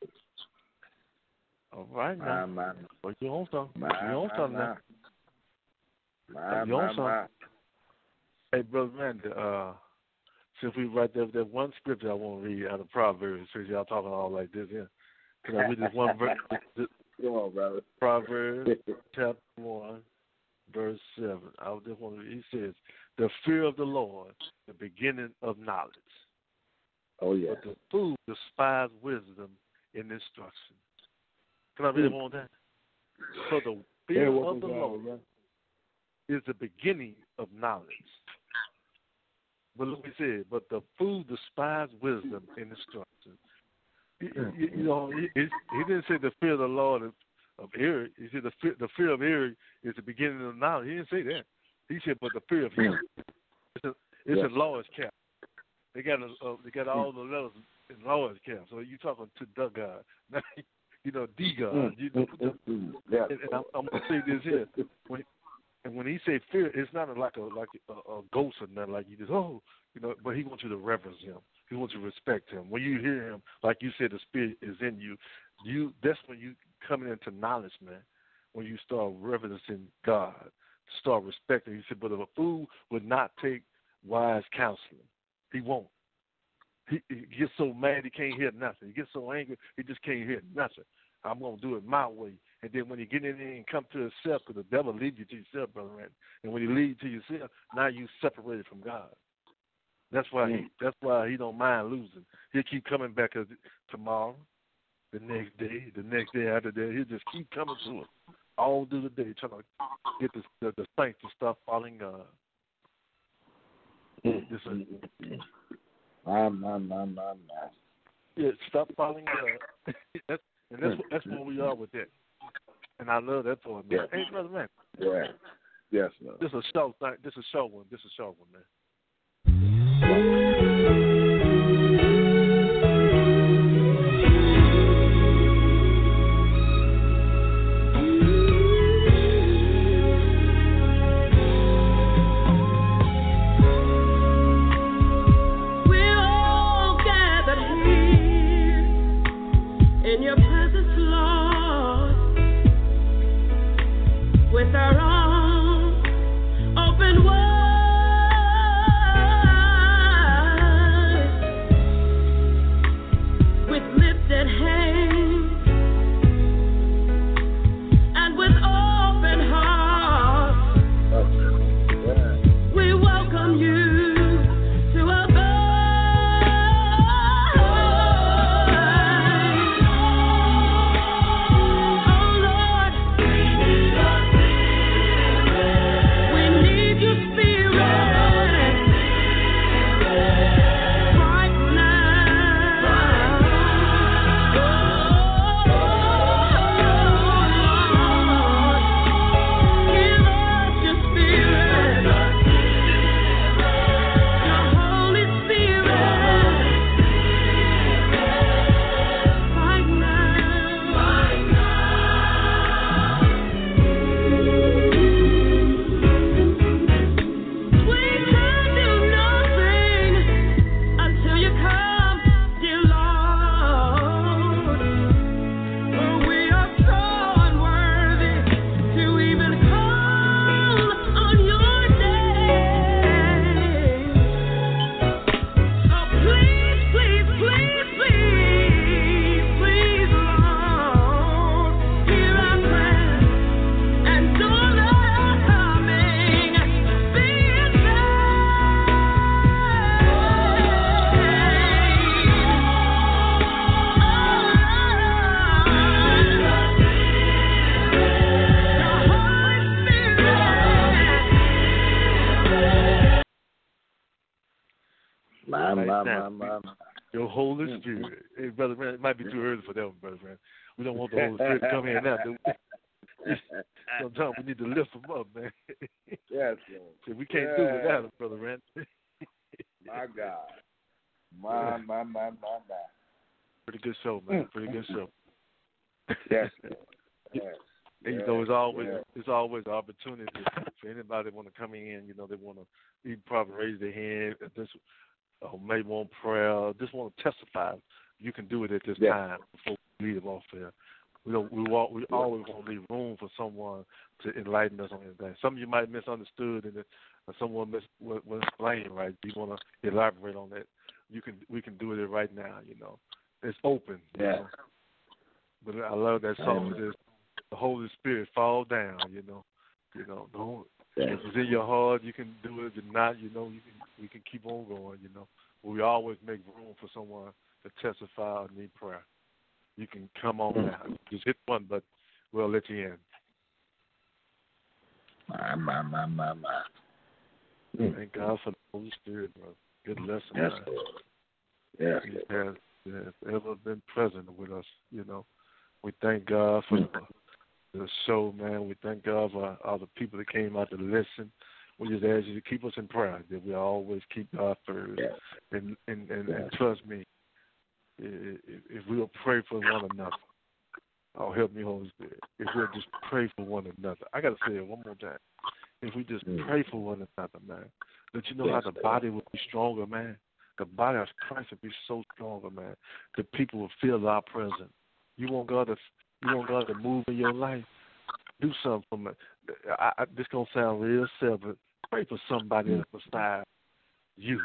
C: All right, now.
D: My, my,
C: well, you on something?
D: my,
C: you on something now?
D: My,
C: you on
D: my,
C: something?
D: my.
C: Hey, brother man, uh, since we right there, there's one scripture I want to read out of Proverbs. Since y'all talking all like this, yeah. Can I read this one verse?
D: Come on, brother.
C: Proverbs chapter one, verse seven. I just want to read. He says, "The fear of the Lord, the beginning of knowledge."
D: Oh yeah.
C: But the fool despise wisdom in instruction. Can I read it one more time? So the fear
D: yeah,
C: of the Lord is the beginning of knowledge. But look what he said, but the fool despise wisdom in instruction. You, you, you know, he, he didn't say the fear of the Lord of, of Eri. He said the fear, the fear of Eri is the beginning of knowledge. He didn't say that. He said, but the fear of him. It's a, it's
D: yeah.
C: a Lord's cap. They got a, uh, they got all the letters in Lord's cap. So you talking to the God, you know, the God. You know, the,
D: yeah.
C: and, and I'm, I'm gonna say this here. When, and when he say fear, it's not like a like a, a ghost or nothing. Like you just oh, you know. But he wants you to reverence him. He wants you to respect him. When you hear him, like you said, the Spirit is in you. You that's when you coming into knowledge, man. When you start reverencing God, start respecting. He said, but if a fool would not take wise counseling, he won't. He, he gets so mad he can't hear nothing. He gets so angry he just can't hear nothing. I'm gonna do it my way. And then when you get in there and come to yourself, because the devil leads you to yourself, brother Randy. And when he leads you to yourself, now you separated from God. That's why he. That's why he don't mind losing. He'll keep coming back tomorrow, the next day, the next day after that. He'll just keep coming to it all through the day, trying to get the the, the saints to stop following God.
D: Mm-hmm. My, my, my, my, my.
C: Yeah, stop following God. that's, and that's that's where we are with that. And I love that part, man.
D: Yeah.
C: Hey, brother man.
D: Yeah. Yes, sir.
C: This is a show thing. This is a show one. This is a show one, man. right now.
D: My, my, my.
C: Your Holy Spirit. Hey, Brother Man, it might be too early for that one, Brother Man. We don't want the Holy Spirit to come in now, do we? Sometimes we need to lift them up, man.
D: Yes, Lord.
C: So we can't
D: yes.
C: do without him, Brother Man.
D: My God. My, my, my, my, my.
C: Pretty good show, man. Pretty good show.
D: Yes, Lord. Yes.
C: And, you know, it's always yeah. it's always an opportunity for anybody that want to come in. You know, they want to even probably raise their hand, just uh, maybe want prayer, just want to testify. You can do it at this yeah. time before we leave off here. We don't, we walk, we yeah. always want to leave room for someone to enlighten us on anything. Some of you might have misunderstood, and uh, someone mis was explained right. You want to elaborate on that? You can. We can do it right now. You know, it's open.
D: Yeah.
C: You know? But I love that song. Just the Holy Spirit fall down, you know. You know, don't yeah. if it's in your heart, you can do it. If not, you know, you can we can keep on going, you know. But we always make room for someone to testify or need prayer. You can come on mm-hmm. now. Just hit one button. We'll let you in.
D: My, my, my, my, my.
C: Mm. Thank God for the Holy Spirit, bro. Good lesson.
D: Yes,
C: man.
D: Lord. Yes,
C: He has, he has ever been present with us, you know. We thank God for mm-hmm. the, the show, man. We thank God for all the people that came out to listen. We just ask you to keep us in prayer, that we always keep God first.
D: Yes.
C: And, and, and,
D: yes.
C: and trust me, if, if we'll pray for one another, oh, help me, Holy Spirit. If we'll just pray for one another. I got to say it one more time. If we just mm-hmm. pray for one another, man, don't you know yes, how the body will be stronger, man? The body of Christ will be so stronger, man. The people will feel our presence. You want God to, you want God to move in your life. Do something for me. I, I, this gonna sound real sad, but pray for somebody else beside you.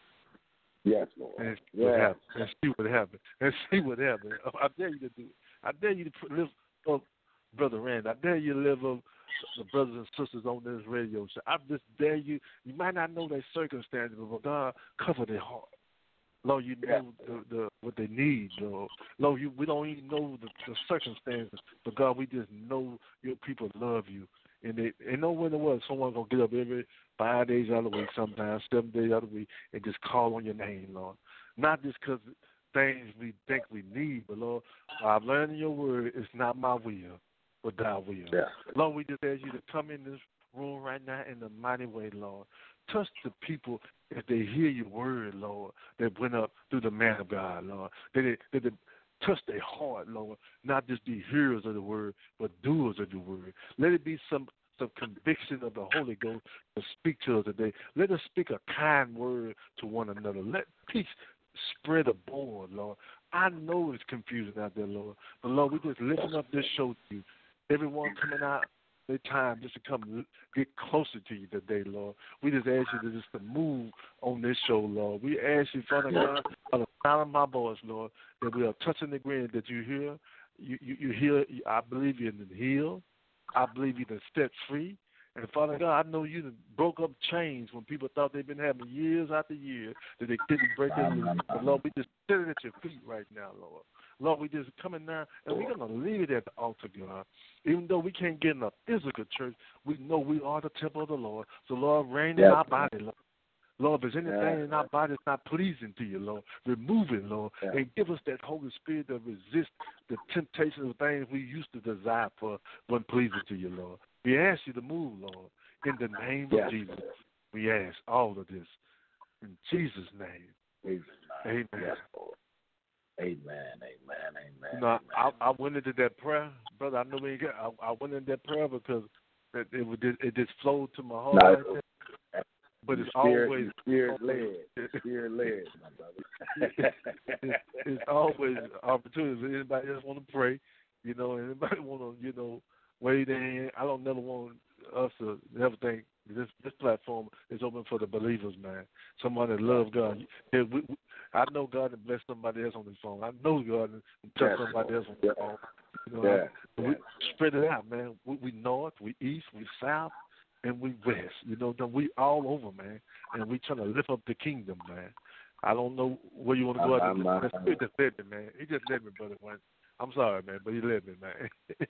D: Yes, Lord.
C: And see
D: yes.
C: what happens. And see what happens. And see what happens. I dare you to do it. I dare you to live up, Brother Rand. I dare you to live up the brothers and sisters on this radio show. I just dare you. You might not know their circumstances, but God cover their heart. Lord, you know the, the what they need, Lord. Lord, you, we don't even know the, the circumstances, but God, we just know your people love you. And they and know when it was, someone gonna get up every five days out of the week, sometimes seven days out of the week, and just call on your name, Lord. Not just because things we think we need, but Lord, I've learned in your word, it's not my will, but thy will.
D: Yeah.
C: Lord, we just ask you to come in this room right now in the mighty way, Lord. Touch the people if they hear your word, Lord, that went up through the man of God, Lord. That they, that they touch their heart, Lord, not just be hearers of the word, but doers of the word. Let it be some, some conviction of the Holy Ghost to speak to us today. Let us speak a kind word to one another. Let peace spread abroad, Lord. I know it's confusing out there, Lord, but, Lord, we just lifting up this show to you. Everyone coming out their time just to come get closer to you today, Lord. We just ask you to just to move on this show, Lord. We ask you, Father God, by the sound of my voice, Lord, that we are touching the ground, that you hear, you, you, you hear, I believe you're healed. I believe you're set free. And Father God, I know you broke up chains when people thought they've been having years after years that they couldn't break it loose. But Lord, we just sit it at your feet right now, Lord. Lord, we just coming now, and we're going to leave it at the altar, God. Even though we can't get in a physical church, we know we are the temple of the Lord. So, Lord, reign yes. in our body, Lord. Lord, if there's anything yes. in our body that's not pleasing to you, Lord, remove it, Lord, yes. and give us that Holy Spirit to resist the temptations of things we used to desire for when pleasing to you, Lord. We ask you to move, Lord, in the name yes. of Jesus. We ask all of this in Jesus' name. Amen. Amen.
D: Yes, Lord. Amen, amen, amen.
C: You know,
D: amen.
C: I, I went into that prayer, brother. I know we got. I, I went into that prayer because it it, it, it just flowed to my heart.
D: No,
C: like but it's
D: spirit,
C: always
D: spirit led, spirit led, my brother.
C: it's, it's always opportunity. If anybody else want to pray, you know, anybody want to, you know, wade in. I don't never want us to never think this this platform is open for the believers, man. Somebody that love God. Yeah, we, we, I know God to bless somebody else on the phone. I know God to touch yes, somebody else on the phone. You know,
D: yeah,
C: we
D: yeah.
C: spread it out, man. We, we north, we east, we south, and we west. You know, we all over, man. And we trying to lift up the kingdom, man. I don't know where you want to go. Out there. The Spirit just led me, man. He just led me, brother. I'm sorry, man, but he led me, man.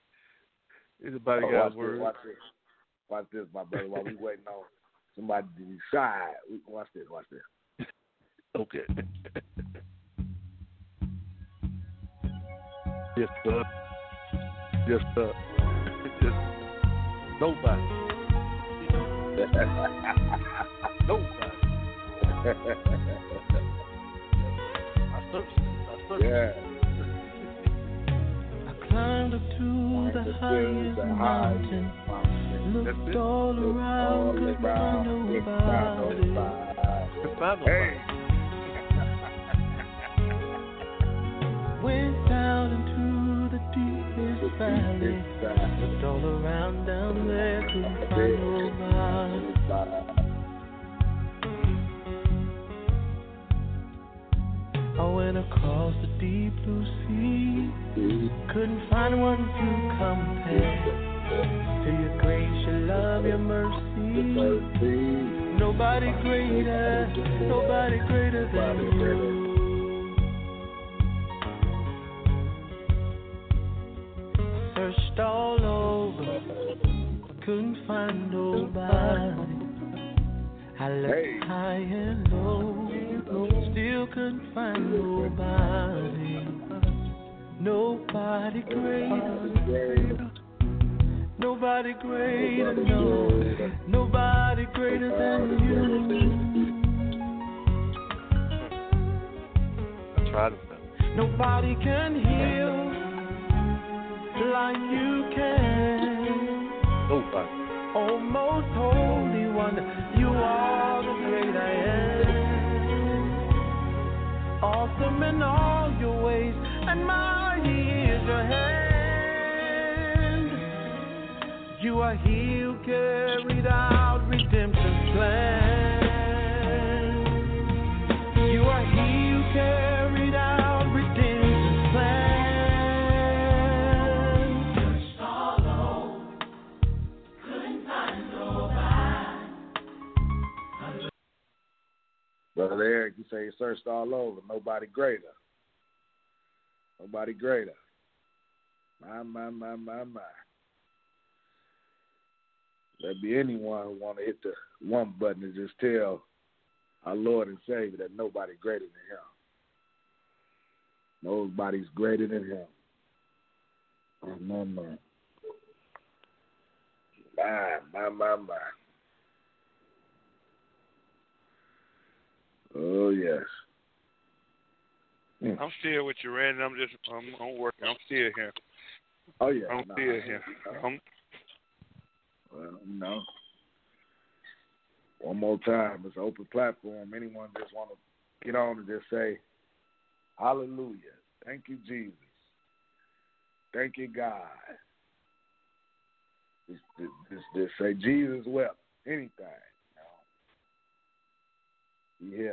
C: Anybody
D: oh,
C: got
D: watch
C: words?
D: This, watch this. Watch this, my brother. While we waiting on somebody to decide, watch this. Watch this.
C: Okay. Yes, sir. Yes, sir. Just nobody. Nobody. I searched. I searched.
D: Yeah.
B: I climbed up to the highest mountain, looked all around, couldn't find nobody.
D: Hey.
B: Went down into the deepest valley, looked all around down there, couldn't find nobody. I went across the deep blue sea, couldn't find one to compare to your grace, your love, your mercy. Nobody greater, nobody greater than you. Searched all over, couldn't find nobody. I looked
D: Hey.
B: high and low, still couldn't find nobody. Nobody greater, nobody greater, no, nobody greater than you.
C: I tried to.
B: Nobody can heal like you can.
C: Nobody.
B: Oh, most holy one, you are the great I am. Awesome in all your ways, and mighty is your hand. You are he who carried out redemption's plan. You are he who carried out redemption's plan.
D: Brother Eric, you say you searched all over. Nobody greater. Nobody greater. My, my, my, my, my. There be anyone who want to hit the one button and just tell our Lord and Savior that nobody's greater than him. Nobody's greater than him. Oh, my, my. My, my, my, my. Oh, yes. Mm.
E: I'm still with you, Randy. I'm just, I'm, I'm working. I'm still here.
D: Oh, yeah.
E: I'm
D: no,
E: still here. I'm,
D: well, no. One more time. It's an open platform. Anyone just want to get on and just say, hallelujah. Thank you, Jesus. Thank you, God. Just, just, just say Jesus wept. Anything. Yeah.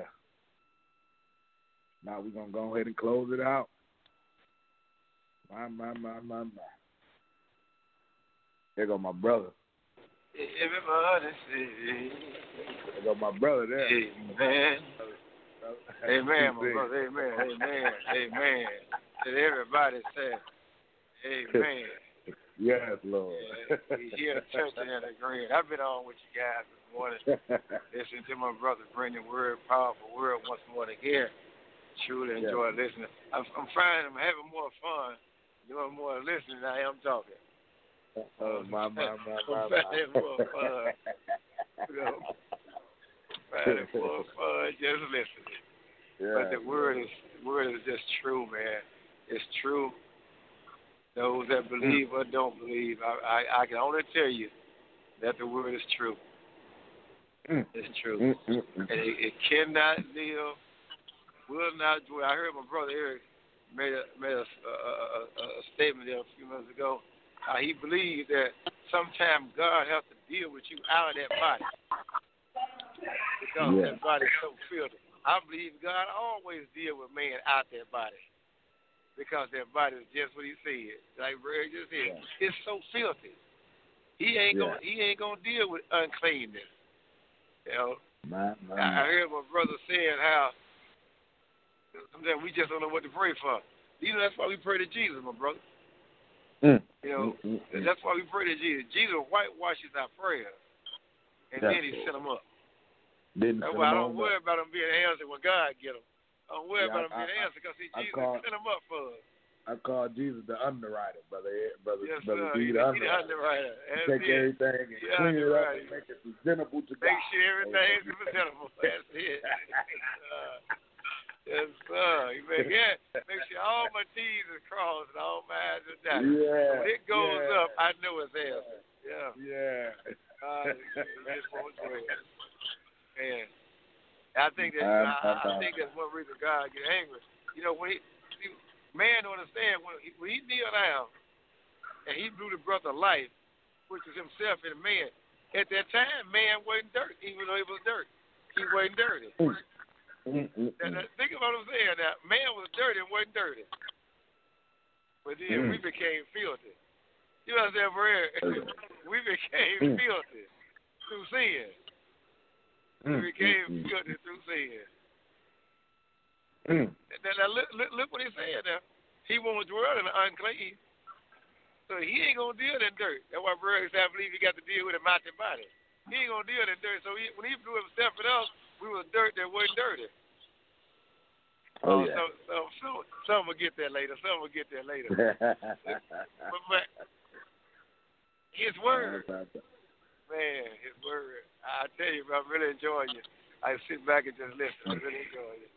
D: Now we're going to go ahead and close it out. My, my, my, my, my. There go my brother.
F: Everybody say,
D: There go my brother there.
F: amen. Amen, my brother. Amen. Amen. Amen. Did everybody say, amen.
D: Yes, Lord.
F: Yeah, we here touching and agreeing. I've been on with you guys this morning. Listening to my brother bring the word, powerful word once more again. Truly enjoy yeah. listening. I'm, I'm finding I'm having more fun doing more listening than I am talking.
D: Oh, my, my, my, my,
F: I'm finding more fun. You know, finding more fun just listening. Yeah, but the word is the word is just true, man. It's true. Those that believe or don't believe, I, I, I can only tell you that the word is true. Mm. It's true. Mm, mm, mm. And it, it cannot live, will not dwell. I heard my brother Eric made a, made a, a, a, a statement there a few minutes ago. Uh, he believed that sometimes God has to deal with you out of that body because yeah. that body is so filthy. I believe God always deal with man out that body. Because that body is just what he said. Like Ray just said, yeah. It's so filthy. He ain't yeah. gonna he ain't gonna deal with uncleanness. You know. My, my, I, I heard my brother saying how sometimes we just don't know what to pray for. You know, that's why we pray to Jesus, my brother. Mm. You know, mm, mm, mm. That's why we pray to Jesus. Jesus whitewashes our prayers, and yeah. then he set them up.
D: Didn't
F: That's
D: send
F: why I
D: them
F: don't
D: on
F: worry
D: up.
F: about them being answered when God get them. I don't worry
D: Yeah,
F: about them
D: I-
F: being
D: I-
F: answered because see,
D: I
F: Jesus
D: call-
F: sent them up for us.
D: I call Jesus the underwriter, brother. Ed, Brother,
F: Yes,
D: brother
F: sir.
D: D,
F: He,
D: the
F: he the
D: underwriter.
F: underwriter. That's
D: Take
F: it.
D: everything and
F: Yeah,
D: clean it up
F: underwriter.
D: and make it presentable to God.
F: Make sure everything is presentable. That's it. uh, yes, sir. You make, yeah, make sure all my T's are crossed and all my I's are dotted.
D: Yeah.
F: When it goes
D: yeah.
F: up, I know it's answered. Yeah.
D: Yeah.
F: God, it's won't dwell. Man, I think that
D: Um,
F: I, I think that's one reason God get angry. You know, when he, see, man don't understand when he, when he kneeled down and he blew the breath of life, which is himself and man. At that time, man wasn't dirt, even though he was dirt. He wasn't dirty.
D: Mm-mm.
F: Now, now, think about what I'm saying. Now, man was dirty and wasn't dirty, but then
D: Mm.
F: we became filthy. You know what I'm saying, Fred? We became
D: Mm.
F: filthy through sin.
D: Mm.
F: We became
D: Mm.
F: filthy through sin.
D: Mm.
F: Now, now look, look, look what he's saying now. He won't dwell in the unclean. So he ain't going to deal in dirt. That's why Brother I believe he got to deal with a mountain body. He ain't going to deal in dirt. So he, when he blew himself and us, we was dirt that wasn't dirty.
D: Oh,
F: uh,
D: yeah.
F: So, so, so, some will get there later. Some will get there later. but, but his word, man, his word. I tell you, bro, I'm really enjoying you. I sit back and just listen. I really enjoy it.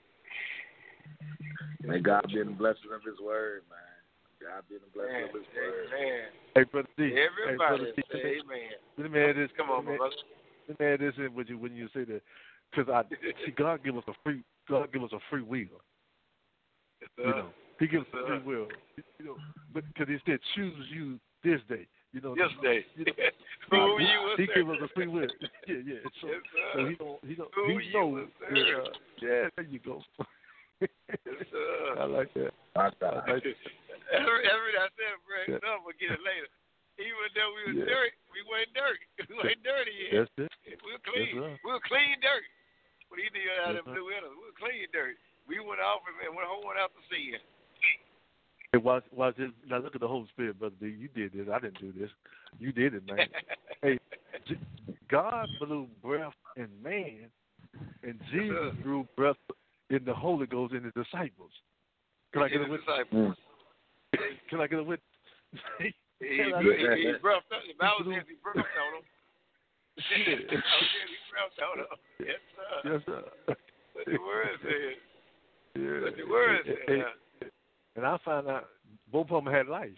D: May God be in the blessing of his word, man. God be in the blessing
F: Man,
D: of his word.
F: amen.
C: Hey, brother D.
F: Everybody
C: hey, brother D,
F: say amen.
C: Let me add this.
F: Come on,
C: let me,
F: brother.
C: Let me add this in with you when you say that, because I see God give us a free God give us a free will.
F: Yes,
C: You know, He gives
F: yes,
C: us a free will. You know, but because He said, "Choose you this day." You know,
F: Yesterday.
C: You know,
F: Who
C: he,
F: you will
C: He
F: serve.
C: gives us a free will. Yeah, yeah. So,
F: Yes, sir.
C: so He don't He don't
F: Who
C: He
F: you
C: knows.
F: will
C: that,
F: serve.
C: uh, yeah, there you go.
F: Yes, sir.
C: I like that.
D: I
C: I like that.
F: Every, every I said, Brad,
C: Yeah.
F: some will get it later. Even though we was
C: Yeah.
F: dirt, we wasn't dirt. We wasn't dirty yet.
C: That's it.
F: We were clean.
C: Yes,
F: we were clean dirt. But he did out
C: Yes,
F: of blue in us. We were clean dirt. We went off and went home went out to sin.
C: Hey, watch, watch this. Now look at the Holy Spirit, brother D. You did this. I didn't do this. You did it, man. Hey, J- God blew breath in man, and Jesus blew breath in the Holy Ghost in the disciples. Can I get a witness?
F: Disciples.
C: Can I get a witness?
F: He, he,
C: Can I
F: he,
C: get a
F: he, he breathed on the Bible says he breathed on them.
C: Yeah.
F: The Bible says he breathed on them. Yes, sir.
C: Yes, sir.
F: What the word says.
C: Yeah.
F: What the word
C: Hey,
F: says.
C: hey,
F: Yeah.
C: And I found out both of them had life.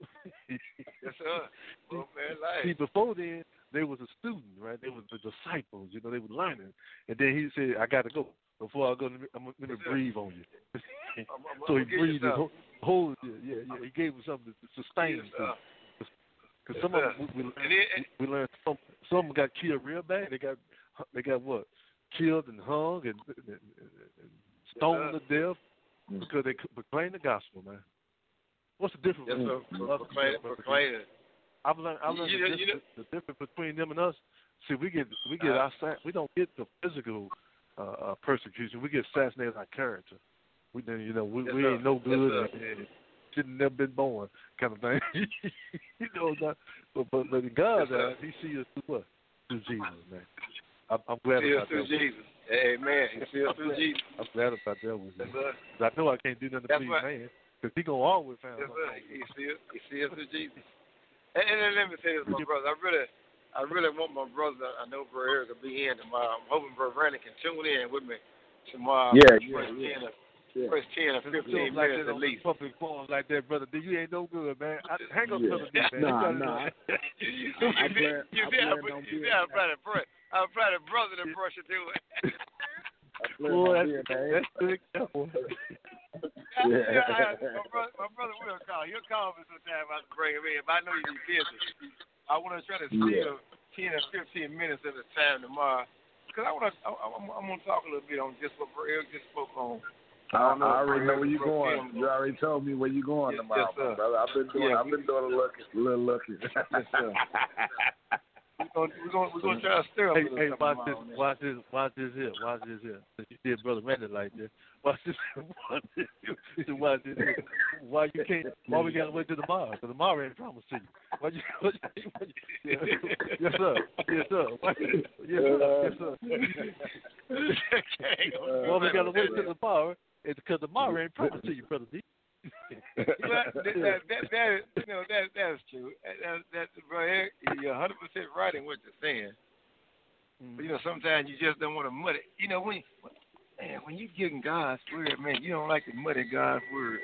F: Yes, sir. Both man life.
C: See, before then, they was a student, right? They was the disciples, you know, they were learning. And then he said, I got to go. Before I go, I'm going to breathe on you.
F: I'm, I'm,
C: So he
F: I'm
C: breathed his
F: whole.
C: whole, whole yeah, yeah, yeah. He gave him something to sustain him.
F: Yes,
C: Because
F: yes,
C: some
F: sir.
C: of them, we, we,
F: And it-
C: we learned some, some of them got killed real bad. They got, they got what? Killed and hung and, and, and, and stoned
F: Yes,
C: to death because they proclaimed the gospel, man. What's the difference?
F: Yes, sir.
C: between us and
F: Proclaim,
C: them?
F: proclaim it.
C: I've learned, I've learned
F: You
C: the,
F: know- you
C: difference, the difference between them and us. See, we get we get
F: Uh,
C: our we don't get the physical uh, uh, persecution. We get assassinated our character. We then you know we,
F: Yes,
C: we
F: sir.
C: ain't no
F: Yes,
C: good
F: sir.
C: and, and shouldn't never been born kind of thing. you know, not, but but but in God's
F: Yes, sir.
C: eyes, He sees us through what? Through Jesus, man. I'm, I'm glad
F: See us
C: about
F: through
C: that.
F: Jesus. Amen. You see us
C: I'm
F: through
C: glad,
F: Jesus.
C: I'm glad about that with you.
F: Yes, sir.
C: 'Cause I know I can't do nothing to
F: That's
C: please
F: right.
C: man, because He gonna always find
F: Yes,
C: something.
F: sir.
C: wrong with
F: You
C: me.
F: see us. You see us through Jesus. And, and then let me say this, my brother. I really, I really want my brother. I know Brother Eric will be in tomorrow. I'm hoping Brother Randy can tune in with me tomorrow.
D: Yeah, yeah,
F: first
D: yeah.
F: ten or,
D: Yeah.
F: first ten or
C: Just
F: fifteen
C: stuff like
F: minutes
C: that
F: at
C: on
F: least.
C: public forums like that, brother. D, you ain't no good, man. I, hang up,
D: Yeah.
C: brother D, man.
D: Nah,
C: You gotta
D: nah.
C: know.
F: you you
D: I-
F: see,
D: I
F: you
D: plan-
F: see, you
D: I
F: see, I,
D: plan
F: put-
D: on
F: you
D: being
F: see, I'm
D: that.
F: trying to brush, I'm trying to brother to brush it too.
D: I plan
C: Boy,
D: on
C: that's,
D: being there.
C: that's the example.
F: Yeah. Yeah, I, my, brother, my brother will call. He'll call me sometime. I can bring him in. But I know you'll be busy. I want to try to steal ten or fifteen minutes of the time tomorrow. Because I want to, I, I'm, I'm going to talk a little bit on just what Eric just spoke on.
D: I,
F: don't know
D: I
F: if
D: already know where
F: Eric
D: you're
F: broke
D: going.
F: him.
D: You already told me where you're going
F: Yes,
D: tomorrow,
F: yes, sir.
D: my brother. I've been doing,
F: Yeah,
D: I've
F: we-
D: been doing a look, little looking.
F: Yes, sir. We gonna we're gonna we're gonna try to stir up.
C: Hey,
F: a little
C: hey,
F: something
C: watch this,
F: around there.
C: watch this, watch this here, watch this here. Since you did Brother Randy like this, watch this, watch this, watch this here. Why you can't? Why we gotta wait till tomorrow? Because tomorrow ain't promised to you. Why you? Why you, why you yes sir, yes sir, why, yes sir, yes sir. Why we gotta wait till tomorrow? It's because tomorrow ain't promised to you, Brother D.
F: Well, that, that, that, that is, you know, that that's true. That, that, bro, you're one hundred percent right in what you're saying. Mm-hmm. But, you know, sometimes you just don't want to muddy. You know, when, man, when you getting God's word, man, you don't like to muddy God's word.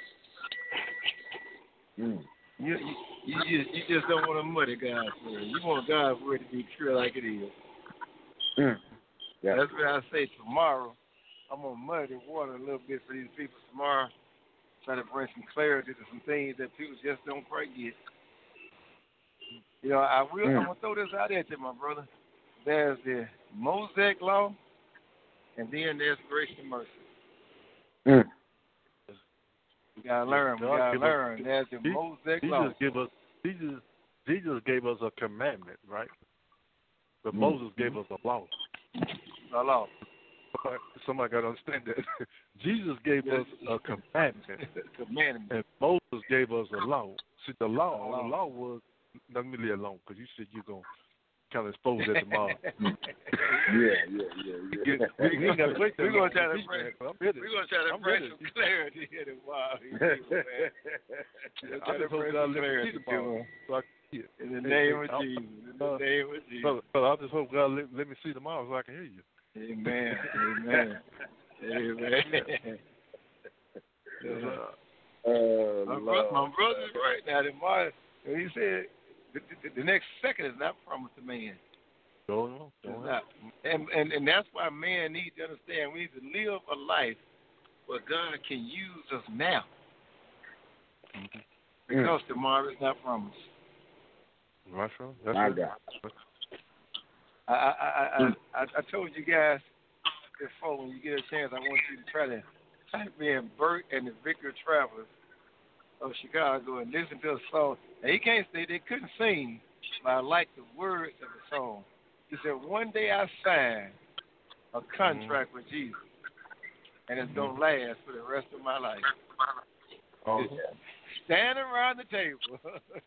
F: Mm. You, you, you, just, you just don't want to muddy God's word. You want God's word to be clear like it is. Mm. Yeah. That's what I say tomorrow. I'm going to muddy the water a little bit for these people tomorrow. Try to bring some clarity to some things that people just don't quite get. You know, I will. Mm. I'm gonna throw this out there to my brother. There's the Mosaic law, and then there's grace and mercy. Mm. You gotta learn. We gotta learn. Us, there's the he, Mosaic
C: Jesus
F: law.
C: Give us, Jesus, Jesus gave us a commandment, right? But mm. Moses gave us a law.
F: A law.
C: Somebody got to understand that. Jesus gave us a commandment,
F: commandment,
C: and Moses gave us a law. See, the law, the law was, let me leave it alone, because you said you're going to kind of expose that tomorrow.
D: yeah, yeah, yeah, yeah.
C: We, we ain't got to wait till
F: We're going to try to
C: bring,
F: bring, we're gonna try to bring some clarity here tomorrow.
C: Yeah, I just hope God let me see tomorrow. So I can see it.
F: In the name of Jesus. In the name of Jesus.
C: Brother, brother, I just hope God let, let me see tomorrow so I can hear you.
F: Amen. Amen. Amen. Uh, my, bro- my brother's right now. Martin, he said the, the, the next second is not promised to man.
C: Go on. Go on.
F: Not. And, and and that's why man needs to understand we need to live a life where God can use us now. Mm-hmm. Because mm. tomorrow is not promised.
C: That's right. That's
D: My
C: right.
D: God.
F: I, I, I, I, I told you guys before, when you get a chance, I want you to try to type in Bert and the Vicar Travelers of Chicago and listen to a song. Now, he can't say they couldn't sing, but I like the words of the song. He said, one day I signed a contract mm-hmm. with Jesus, and it's going to last for the rest of my life.
C: Oh.
F: Stand around the table.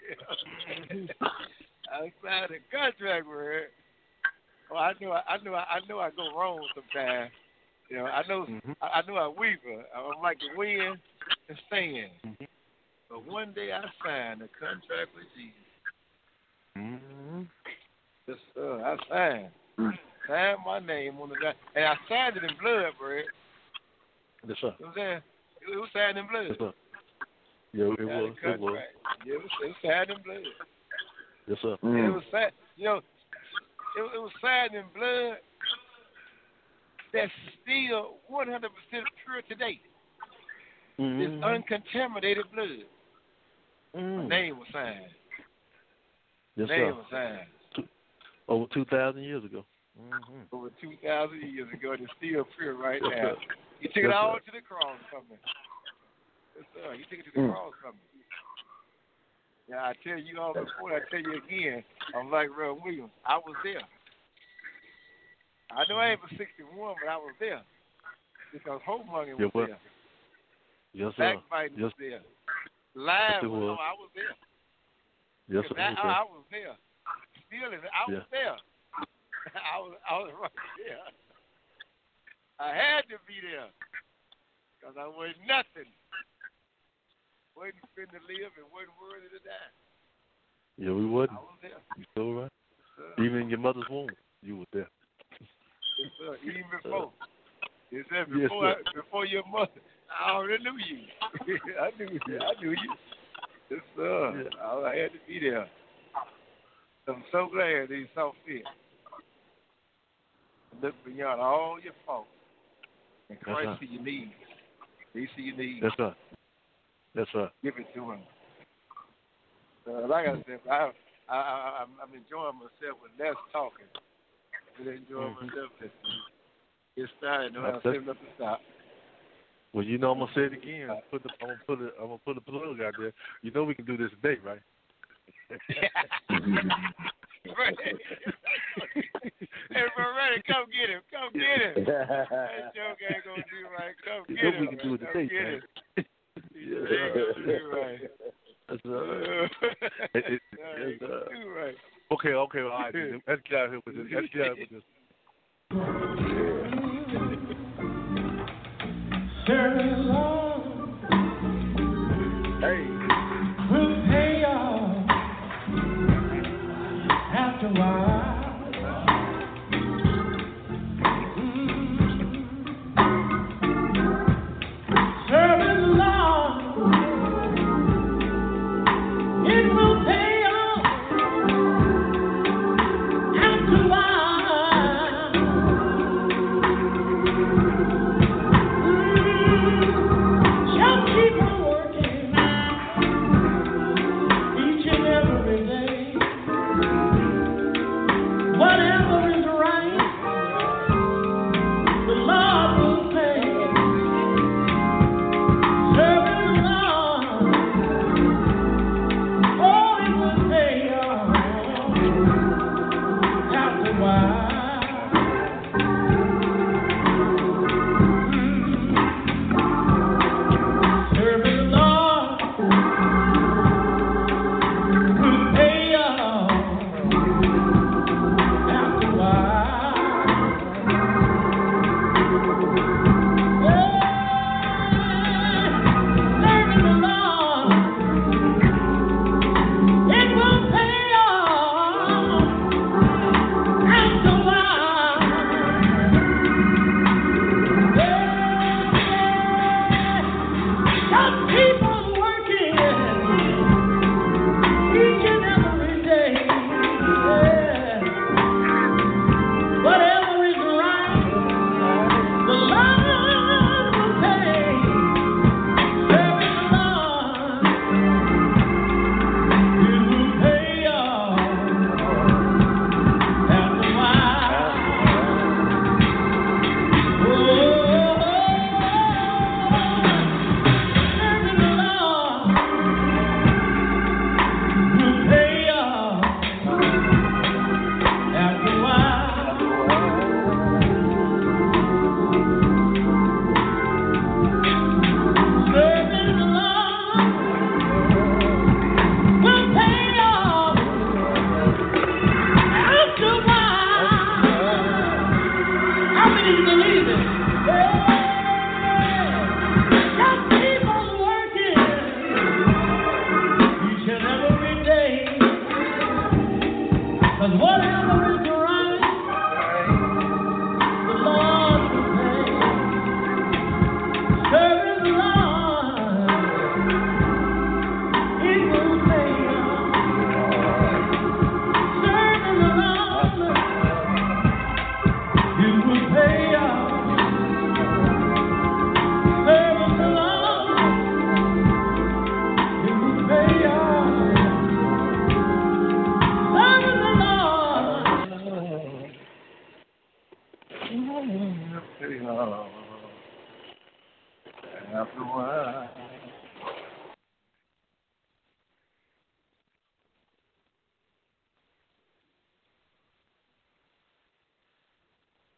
F: I signed a contract with her. Well, I knew I, I knew I, I knew I go wrong sometimes. You know, I know mm-hmm. I, I knew I weaver. I'm like the wind and sand. Mm-hmm. But one day I signed a contract with Jesus. Mm-hmm. Yes, sir. I signed. Mm-hmm. Signed my name on the guy, and I signed it in blood, bro.
C: Yes, sir.
F: You know what I'm saying? It was signed in blood.
C: Yes, sir. Yeah, it was. It was.
F: Yeah, it was, it was signed in blood.
C: Yes, sir.
F: Mm-hmm. It was signed. You know. It, it was signed in blood that's still one hundred percent pure today. Mm-hmm. It's uncontaminated blood. Mm. My name was signed.
C: Yes,
F: name
C: sir.
F: was signed.
C: Two, over two thousand years ago. Mm-hmm.
F: Over two thousand years ago, it's still pure right
C: yes,
F: now.
C: Sir.
F: You took
C: yes,
F: it all
C: sir.
F: to the cross from me. Yes, sir. You took it to the mm. cross from me. Yeah, I tell you all before, I tell you again, I'm like Rev Williams. I was there. I know I ain't for sixty-one, but I was there. Because homemongering was
C: yeah,
F: there.
C: Yes, sir.
F: Backbiting
C: yes.
F: was there. Lying
C: yes,
F: was,
C: was.
F: No, I was there.
C: Yes, sir.
F: I,
C: Okay.
F: I was there. Still, I was
C: yeah.
F: there. I was, I was right there. I had to be there. Because I was nothing. Wasn't fit to live and wasn't worthy to die.
C: Yeah, we wasn't.
F: I was there.
C: You still right?
F: Yes,
C: even in your mother's womb, you were there.
F: Yes, sir. Even before. It said before, yes, I, before your mother, I already knew you. I knew you. I knew you. Yes, sir. Yeah. I, I had to be there. I'm so glad that he saw fit. Look beyond all your faults. And Christ see your needs. He see your needs.
C: Yes, sir. Yes, sir.
F: Give it to him. Uh, like I said, I, I, I, I'm enjoying myself with less talking. I'm enjoying mm-hmm. myself listening. Get started. No, I'm setting up to stop.
C: Well, you know, I'm gonna say it again. I'm, put the, I'm gonna put it. I'm gonna put a plug out there. You know, we can do this today, right?
E: Hey, Ready, come get him. Come get him. That joke ain't going to do right. Come get him.
C: We can do it
E: come
C: today,
E: get
C: man.
E: him. Yeah. Right.
C: That's right. it, it, it's, uh, right. Okay, okay, all right. Let's get out here with this. Let's get out with this.
D: Hey.
B: Will pay off after a while.
C: After a while.